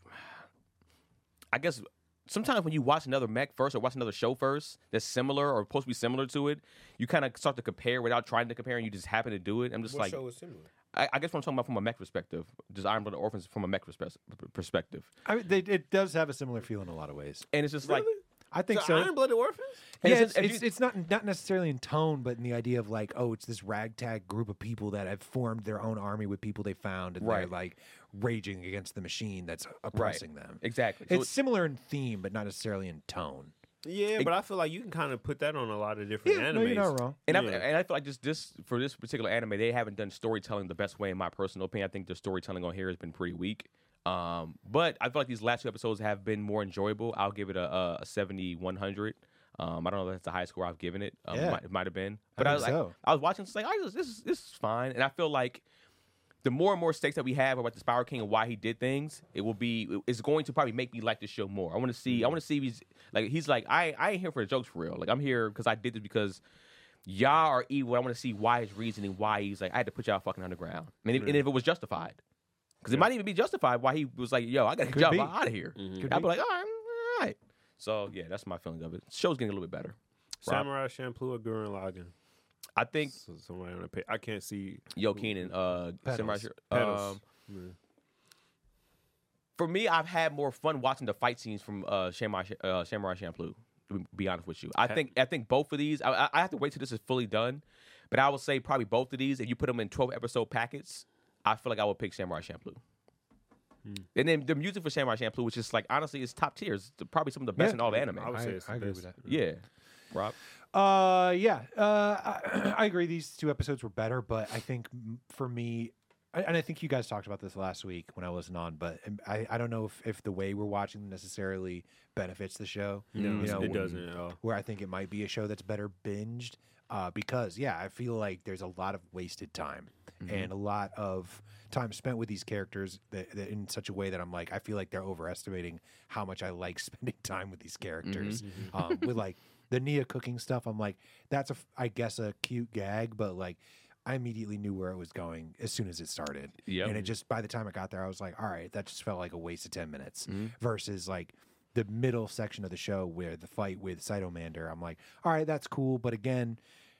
I guess sometimes when you watch another mech first or watch another show first that's similar or supposed to be similar to it, you kind of start to compare without trying to compare, and you just happen to do it. I'm just What like, show is similar? I, I guess what I'm talking about from a mech perspective, just Iron Blooded Orphans from a mech perspe- perspective, I mean, they, it does have a similar feel in a lot of ways. and it's just like, I think So, so. Iron Blooded Orphans? and Yeah, it's it's, just- if it's, you- it's not not necessarily in tone, but in the idea of like, oh, it's this ragtag group of people that have formed their own army with people they found, and they're Right. like raging against the machine that's oppressing them. exactly. So It's similar in theme, but not necessarily in tone. Yeah, but I feel like you can kind of put that on a lot of different Yeah, animes. no, you're not wrong. And, I, Yeah. and I feel like just this for this particular anime, they haven't done storytelling the best way, in my personal opinion. I think the storytelling on here has been pretty weak. Um, but I feel like these last two episodes have been more enjoyable. I'll give it a, a, a seventy one hundred. Um, I don't know if that's the highest score I've given it. Um, Yeah. it, might, it might have been, I but I, think was like, so. I was watching. It's like, I just, this is this is fine, and I feel like the more and more stakes that we have about the Spiral King and why he did things, it will be it's going to probably make me like the show more. I want to see. I want to see if he's like he's like I I ain't here for the jokes for real. Like I'm here because I did this because y'all are evil. I want to see why his reasoning, why he's like I had to put y'all fucking underground, and if, and if it was justified, because it might even be justified why he was like, yo, I got to Could get be. y'all out of here. Could I'd be. be like, all right, all right. So yeah, that's my feeling of it. Show's getting a little bit better. Rob? Samurai Champloo or Gurren Lagann? I think So somebody on the page. I can't see. Yo Keenan, uh, Pedals. Samurai, Pedals. um, Yeah. for me, I've had more fun watching the fight scenes from uh, Samurai, uh, Samurai Champloo. To be honest with you, I think I think both of these. I, I- I have to wait till this is fully done, but I would say probably both of these. If you put them in twelve episode packets, I feel like I would pick Samurai Champloo. And then the music for Samurai Champloo, which is like honestly, is top tier. It's probably some of the best Yeah. in all the anime. I would I- say it's the I agree best. with that. Yeah, Rob. Uh, yeah. Uh, I, I agree. These two episodes were better, but I think m- for me, I- and I think you guys talked about this last week when I wasn't on, but um, I, I don't know if, if the way we're watching them necessarily benefits the show. No, You know, it doesn't at all. Where I think it might be a show that's better binged, uh, because yeah, I feel like there's a lot of wasted time and a lot of time spent with these characters that, that in such a way that I'm like, I feel like they're overestimating how much I like spending time with these characters. Um, with like the Nia cooking stuff, I'm like, that's a, f- I guess a cute gag, but like, I immediately knew where it was going as soon as it started. Yep. And it just, by the time I got there, I was like, all right, that just felt like a waste of ten minutes versus like the middle section of the show where the fight with Cytomander, I'm like, all right, that's cool. But again,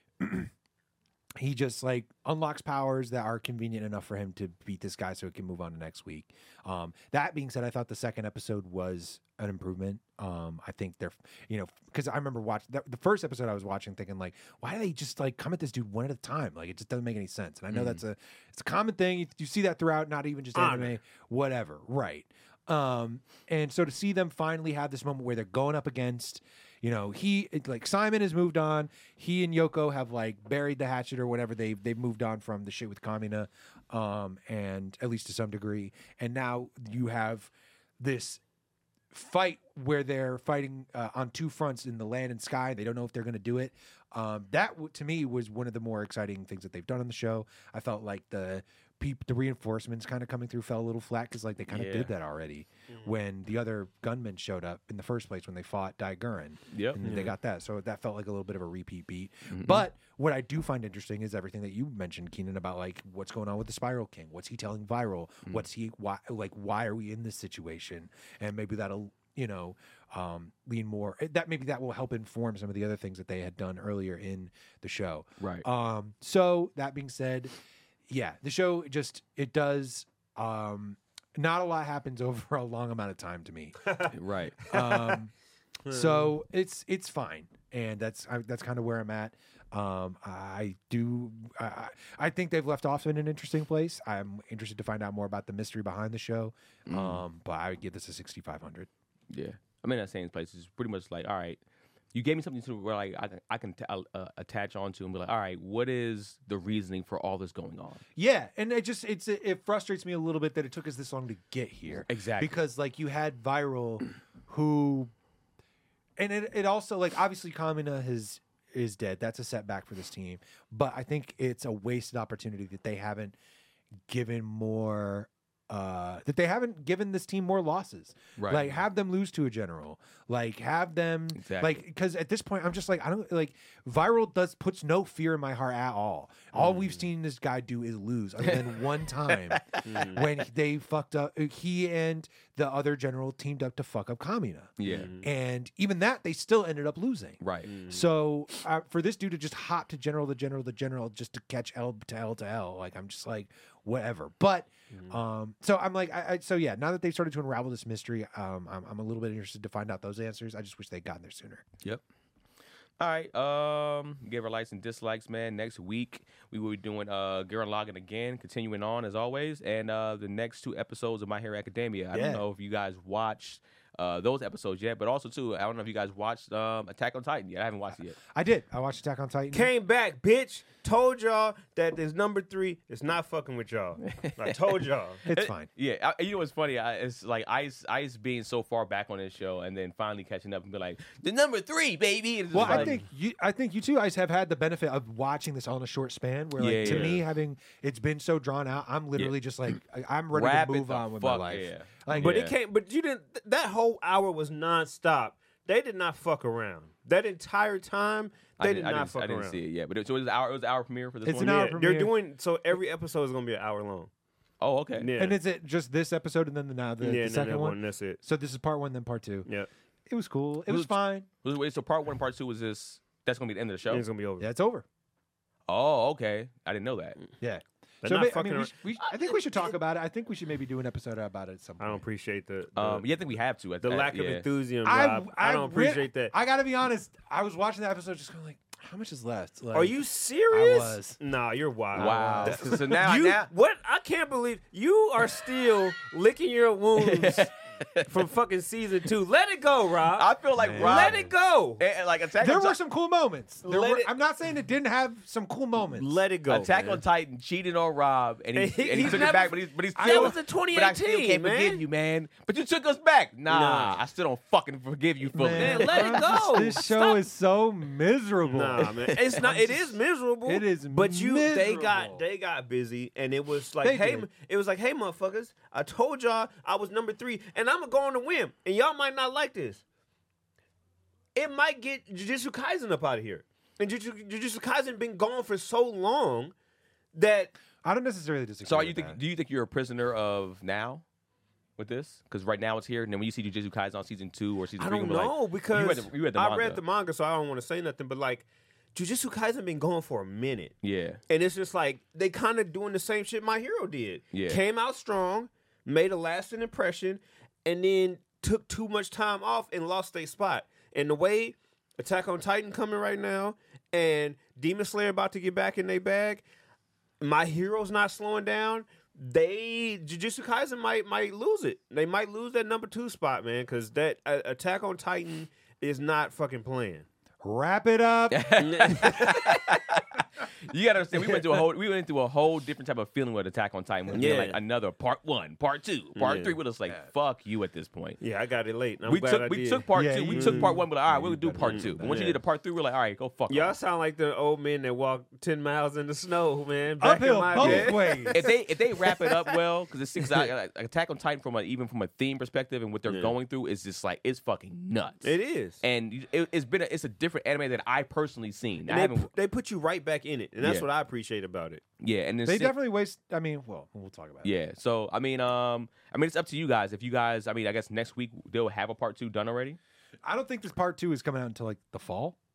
he just like unlocks powers that are convenient enough for him to beat this guy so he can move on to next week. Um, that being said, I thought the second episode was an improvement. Um, I think they're, you know, because I remember watching the, the first episode I was watching thinking like, why do they just like come at this dude one at a time? Like it just doesn't make any sense. And I know that's a, it's a common thing. You, you see that throughout, not even just Honor. anime, whatever. Right. Um, and so to see them finally have this moment where they're going up against, you know, he it- like Simon has moved on. He and Yoko have like buried the hatchet or whatever. They've they've moved on from the shit with Kamina, um, and at least to some degree. And now you have this fight where they're fighting uh, on two fronts in the land and sky. They don't know if they're going to do it. Um, that w- to me was one of the more exciting things that they've done on the show. I felt like the peop- the reinforcements kind of coming through fell a little flat because like they kind of Yeah. did that already when the other gunmen showed up in the first place when they fought Dai-Guren. Yep. And they got that. So that felt like a little bit of a repeat beat. But what I do find interesting is everything that you mentioned, Keenan, about like what's going on with the Spiral King. What's he telling Viral? What's he why like why are we in this situation? And maybe that'll, you know, um, lean more that maybe that will help inform some of the other things that they had done earlier in the show. Right. Um, so that being said, yeah, the show just it does um not a lot happens over a long amount of time to me. Right. Um, so it's it's fine, and that's I, that's kind of where I'm at. Um, I do. I, I think they've left off in an interesting place. I'm interested to find out more about the mystery behind the show. Mm. Um, but I would give this a sixty-five hundred. Yeah, I'm in that same place. It's pretty much like, all right, you gave me something to where like I can I can t- uh, attach onto and be like, all right, what is the reasoning for all this going on? Yeah, and it just it's it frustrates me a little bit that it took us this long to get here. Exactly. Because like you had Viral, who, and it it also like obviously Kamina has is dead. That's a setback for this team. But I think it's a wasted opportunity that they haven't given more. Uh, that they haven't given this team more losses. Right. Like have them lose to a general. Like have them Exactly. like because at this point I'm just like I don't like Viral does puts no fear in my heart at all. All we've seen this guy do is lose, other than one time when they fucked up. He and the other general teamed up to fuck up Kamina, Yeah, and even that they still ended up losing. right. So uh, for this dude to just hop to general, the general, the general, just to catch L to L to L, like I'm just like whatever. But um, so I'm like, I, I so yeah. Now that they've started to unravel this mystery, um, I'm, I'm a little bit interested to find out those answers. I just wish they'd gotten there sooner. Yep. All right. Um, give our likes and dislikes, man. Next week we will be doing uh Gurren Lagann again, continuing on as always, and uh the next two episodes of My Hero Academia. I Yeah. don't know if you guys watched uh those episodes yet, but also too, I don't know if you guys watched um Attack on Titan yet. I haven't watched it yet. I did. I watched Attack on Titan. Came back, bitch. Told y'all that this number three is not fucking with y'all. I told y'all. It's fine. Yeah, I, you know what's funny? I, it's like Ice, Ice being so far back on this show, and then finally catching up and be like, the number three, baby. And it's Well, just I like- think you, I think you two guys have had the benefit of watching this all in a short span. Where, like, Yeah, to yeah. me, having it's been so drawn out, I'm literally just like, I- I'm ready Wrap to it move the on with my fuck, life. yeah. Like, But Yeah. it can't. But you didn't. th- That whole hour was nonstop. They did not fuck around. That entire time, I they didn't, did I not didn't, fuck I didn't around. see it yet, but it, so it was our it was our premiere for this It's one. an hour Yeah, premiere. they're doing so. Every episode is gonna be an hour long. Oh, okay. Yeah, And is it just this episode and then the now the, yeah, the and then second that one? one. That's it. So this is part one, then part two. Yeah, It was cool. It was Was- fine. Wait, wait, so part one and part two was this? That's gonna be the end of the show. it's gonna be over. Yeah, it's over. Oh, okay. I didn't know that. Yeah. They're so not ma- I fucking mean, we, ar- sh- we sh- I think we should talk about it. I think we should maybe do an episode about it at some I point. don't appreciate the the, Um, yeah, I think we have to. At the that, lack of yeah. enthusiasm. I, Rob. I, don't re- appreciate that. I gotta be honest. I was watching the episode, just going like, how much is left? Like, Are you serious? I was. Nah, you're wild. Wow. That- so now, you, now, what? I can't believe you are still licking your wounds from fucking season two. Let it go, Rob. I feel like Man. Rob, Let it go. and, and like Attack There on were Ti- some cool moments. There Let were, it- I'm not saying it didn't have some cool moments. Let it go. Attack man. on Titan cheated on Rob, and he, And he- and he he's took never- it back, but he's but he's That still. was in twenty But I still eighteen, can't man. forgive you, man. But you took us back. Nah, Nah. I still don't fucking forgive you fully. Man, let it I'm just- go. This show Stop. is so miserable. Nah, man, it's not. It is miserable. It is but you. They miserable. got they got busy, and it was like, They hey, did. m- it was like, hey, motherfuckers, I told y'all I was number three, and I'm gonna go on a whim, and y'all might not like this. It might get Jujutsu Kaisen up out of here, and Jujutsu, Jujutsu Kaisen been gone for so long that I don't necessarily disagree. So, are you with think? that. Do you think you're a prisoner of now with this? Because right now it's here, and then when you see Jujutsu Kaisen on season two or season I three, don't you'll be know like, because you read the, you read the I manga. read the manga, so I don't want to say nothing. But like, Jujutsu Kaisen been going for a minute. Yeah, And it's just like they kind of doing the same shit My Hero did. Yeah. Came out strong, made a lasting impression, and then took too much time off and lost their spot. And the way Attack on Titan coming right now and Demon Slayer about to get back in their bag, My Hero's not slowing down. They Jujutsu Kaisen might might lose it. They might lose that number two spot, man, because that uh, Attack on Titan is not fucking playing. Wrap it up. you gotta understand. We went through a whole. We went through a whole different type of feeling with Attack on Titan. We Yeah. yeah, like another part one, part two, part Yeah. three. We're just like, fuck you at this point. Yeah, I got it late. and I'm we glad took I we did. took part Yeah, two. We you- took part one. We're like, all right, you we'll do better part do two. that. And once you Yeah. did the part three, we're like, all right, go fuck. Y'all off. sound like the old men that walk ten miles in the snow, man. Back Uphill in my both day. ways. if they if they wrap it up well, because it's six like, like, Attack on Titan from a, even from a theme perspective and what they're Yeah. going through is just like it's fucking nuts. It is. and you- it, it's been a, it's a different anime that I personally seen. I And they, haven't, pu- they put you right back in it, and that's Yeah. what I appreciate about it. yeah, and They it's, definitely waste. I mean, well, we'll talk about it. yeah. So I mean, um, I mean, it's up to you guys. If you guys, I mean, I guess next week they'll have a part two done already. I don't think this part two is coming out until like the fall.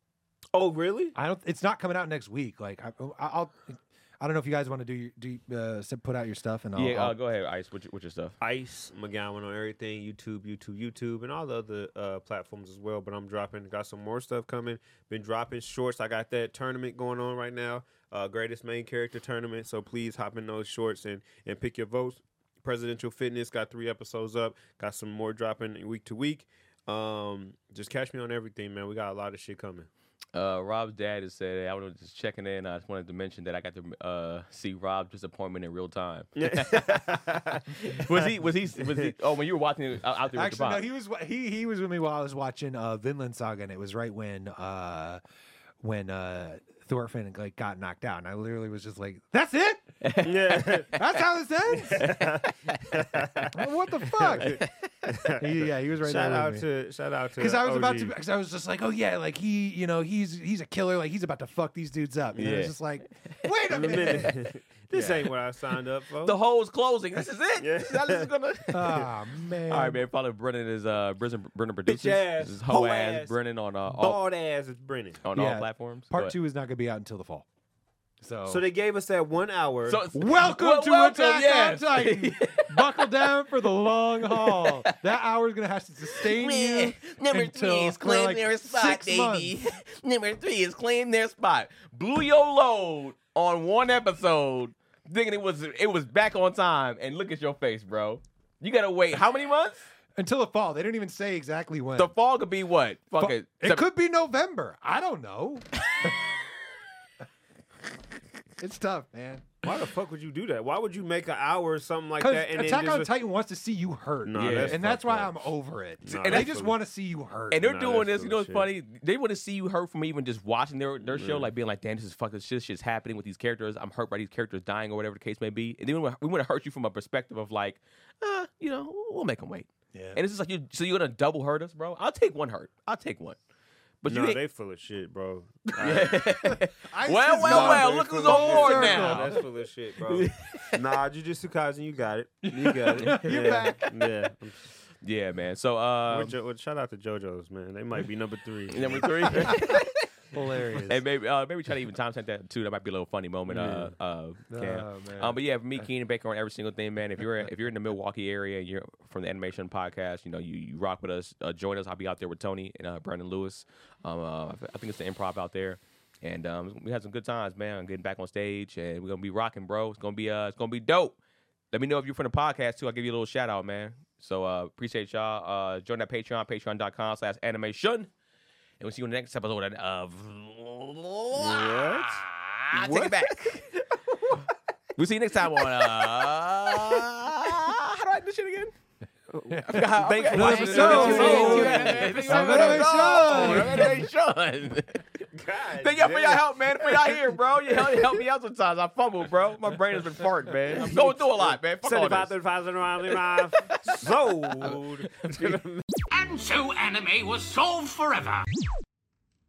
Oh, really? I don't. It's not coming out next week. Like I, I'll. I don't know if you guys want to do your, do uh, put out your stuff and I'll, Yeah, I'll uh, go ahead, Ice. What's your, what's your stuff? Ice McGowan on everything, YouTube, YouTube, YouTube, and all the other uh, platforms as well. But I'm dropping, got some more stuff coming. Been dropping shorts. I got that tournament going on right now, uh, greatest main character tournament. So please hop in those shorts and, and pick your votes. Presidential Fitness got three episodes up. Got some more dropping week to week. Um, just catch me on everything, man. We got a lot of shit coming. Uh, Rob's dad has said, I was just checking in. I just wanted to mention that I got to uh, see Rob's disappointment in real time. was he? Was he? Was he? Oh, when you were watching it out there with Actually, the no, he was he he was with me while I was watching uh, Vinland Saga, and it was right when uh, when uh, Thorfinn like got knocked out, and I literally was just like, "That's it? Yeah. That's how this ends? What the fuck?" he, yeah, he was right Shout there out with me. to shout out to Because I was O G. about to, because I was just like, oh yeah, like he, you know, he's he's a killer, like he's about to fuck these dudes up. And I was Yeah. just like, wait a In a minute. minute. This ain't what I signed up for. The hole's closing. This is it. Yeah. This is how this is gonna. Oh man. All right, man. Follow Brennan is uh Brennan, Brennan produces. ass, This is hoe hoe ass ass, Brennan on uh, all Bald ass is Brennan. on Yeah. all platforms. Part But- two is not going to be out until the fall. So, So they gave us that one hour. So it's- welcome Well, to welcome, Attack yes. on Titan. Buckle down for the long haul. That hour is going to have to sustain you. Number until three is for claim like their spot, six baby. months. Number three is claim their spot. Blew your load on one episode, thinking it was it was back on time, and look at your face, bro. You gotta wait how many months? Until the fall. They don't even say exactly when. The fall could be what? Fa- Fucking it could be November. I don't know. It's tough, man. Why the fuck would you do that? Why would you make an hour or something like Because that? And Attack then on just, Titan wants to see you hurt. No, Yeah. that's and that's fucked why up. I'm over it. No, and they that's just full want to see you hurt. And they're Nah, doing that's this. You full know of what's funny? They want to see you hurt from even just watching their their show, Yeah. like being like, "Damn, this is fucked. This shit, shit's happening with these characters. I'm hurt by these characters dying or whatever the case may be." And then we, we want to hurt you from a perspective of like, uh, you know, we'll make them wait. Yeah. And it's just like, you, so you're gonna double hurt us, bro? I'll take one hurt. I'll take one. But no, you ain't. they full of shit, bro. Ice well, is well, not well. they Look full who's of on shit. board Circle. now. That's full of shit, bro. Nah, Jujutsu Kaisen, you got it. You got it. You're yeah. back. Yeah. Yeah, man. So, um, Well, jo- well, shout out to JoJo's, man. They might be number three. number three. Hilarious. And maybe uh, maybe try to even timestamp that too. That might be a little funny moment. Uh, uh, Cam. Oh, man. Um, but yeah, for me, Keenan Baker on every single thing, man. If you're if you're in the Milwaukee area, and you're from the Animation Podcast, you know you, you rock with us. Uh, join us. I'll be out there with Tony and uh, Brandon Lewis. Um, uh, I think it's the Improv out there, and um, we had some good times, man. I'm getting back on stage, and we're gonna be rocking, bro. It's gonna be uh, it's gonna be dope. Let me know if you're from the podcast too. I'll give you a little shout out, man. So uh, appreciate y'all. Uh, join that Patreon, patreon.com slash animation. And we'll see you in the next episode of What? Take it back. We'll see you next time on uh how do I do this shit again? I forgot how- I Thanks for forgot- listening to the Animation. Animation. Thank y'all for your help, man. For y'all here, bro. You help, you help me out sometimes. I fumble, bro. My brain has been farting, man. I'm going through a lot, man. Fuck all seventy-five, this. thirty-five, seventy-five, sold. And so anime was solved forever.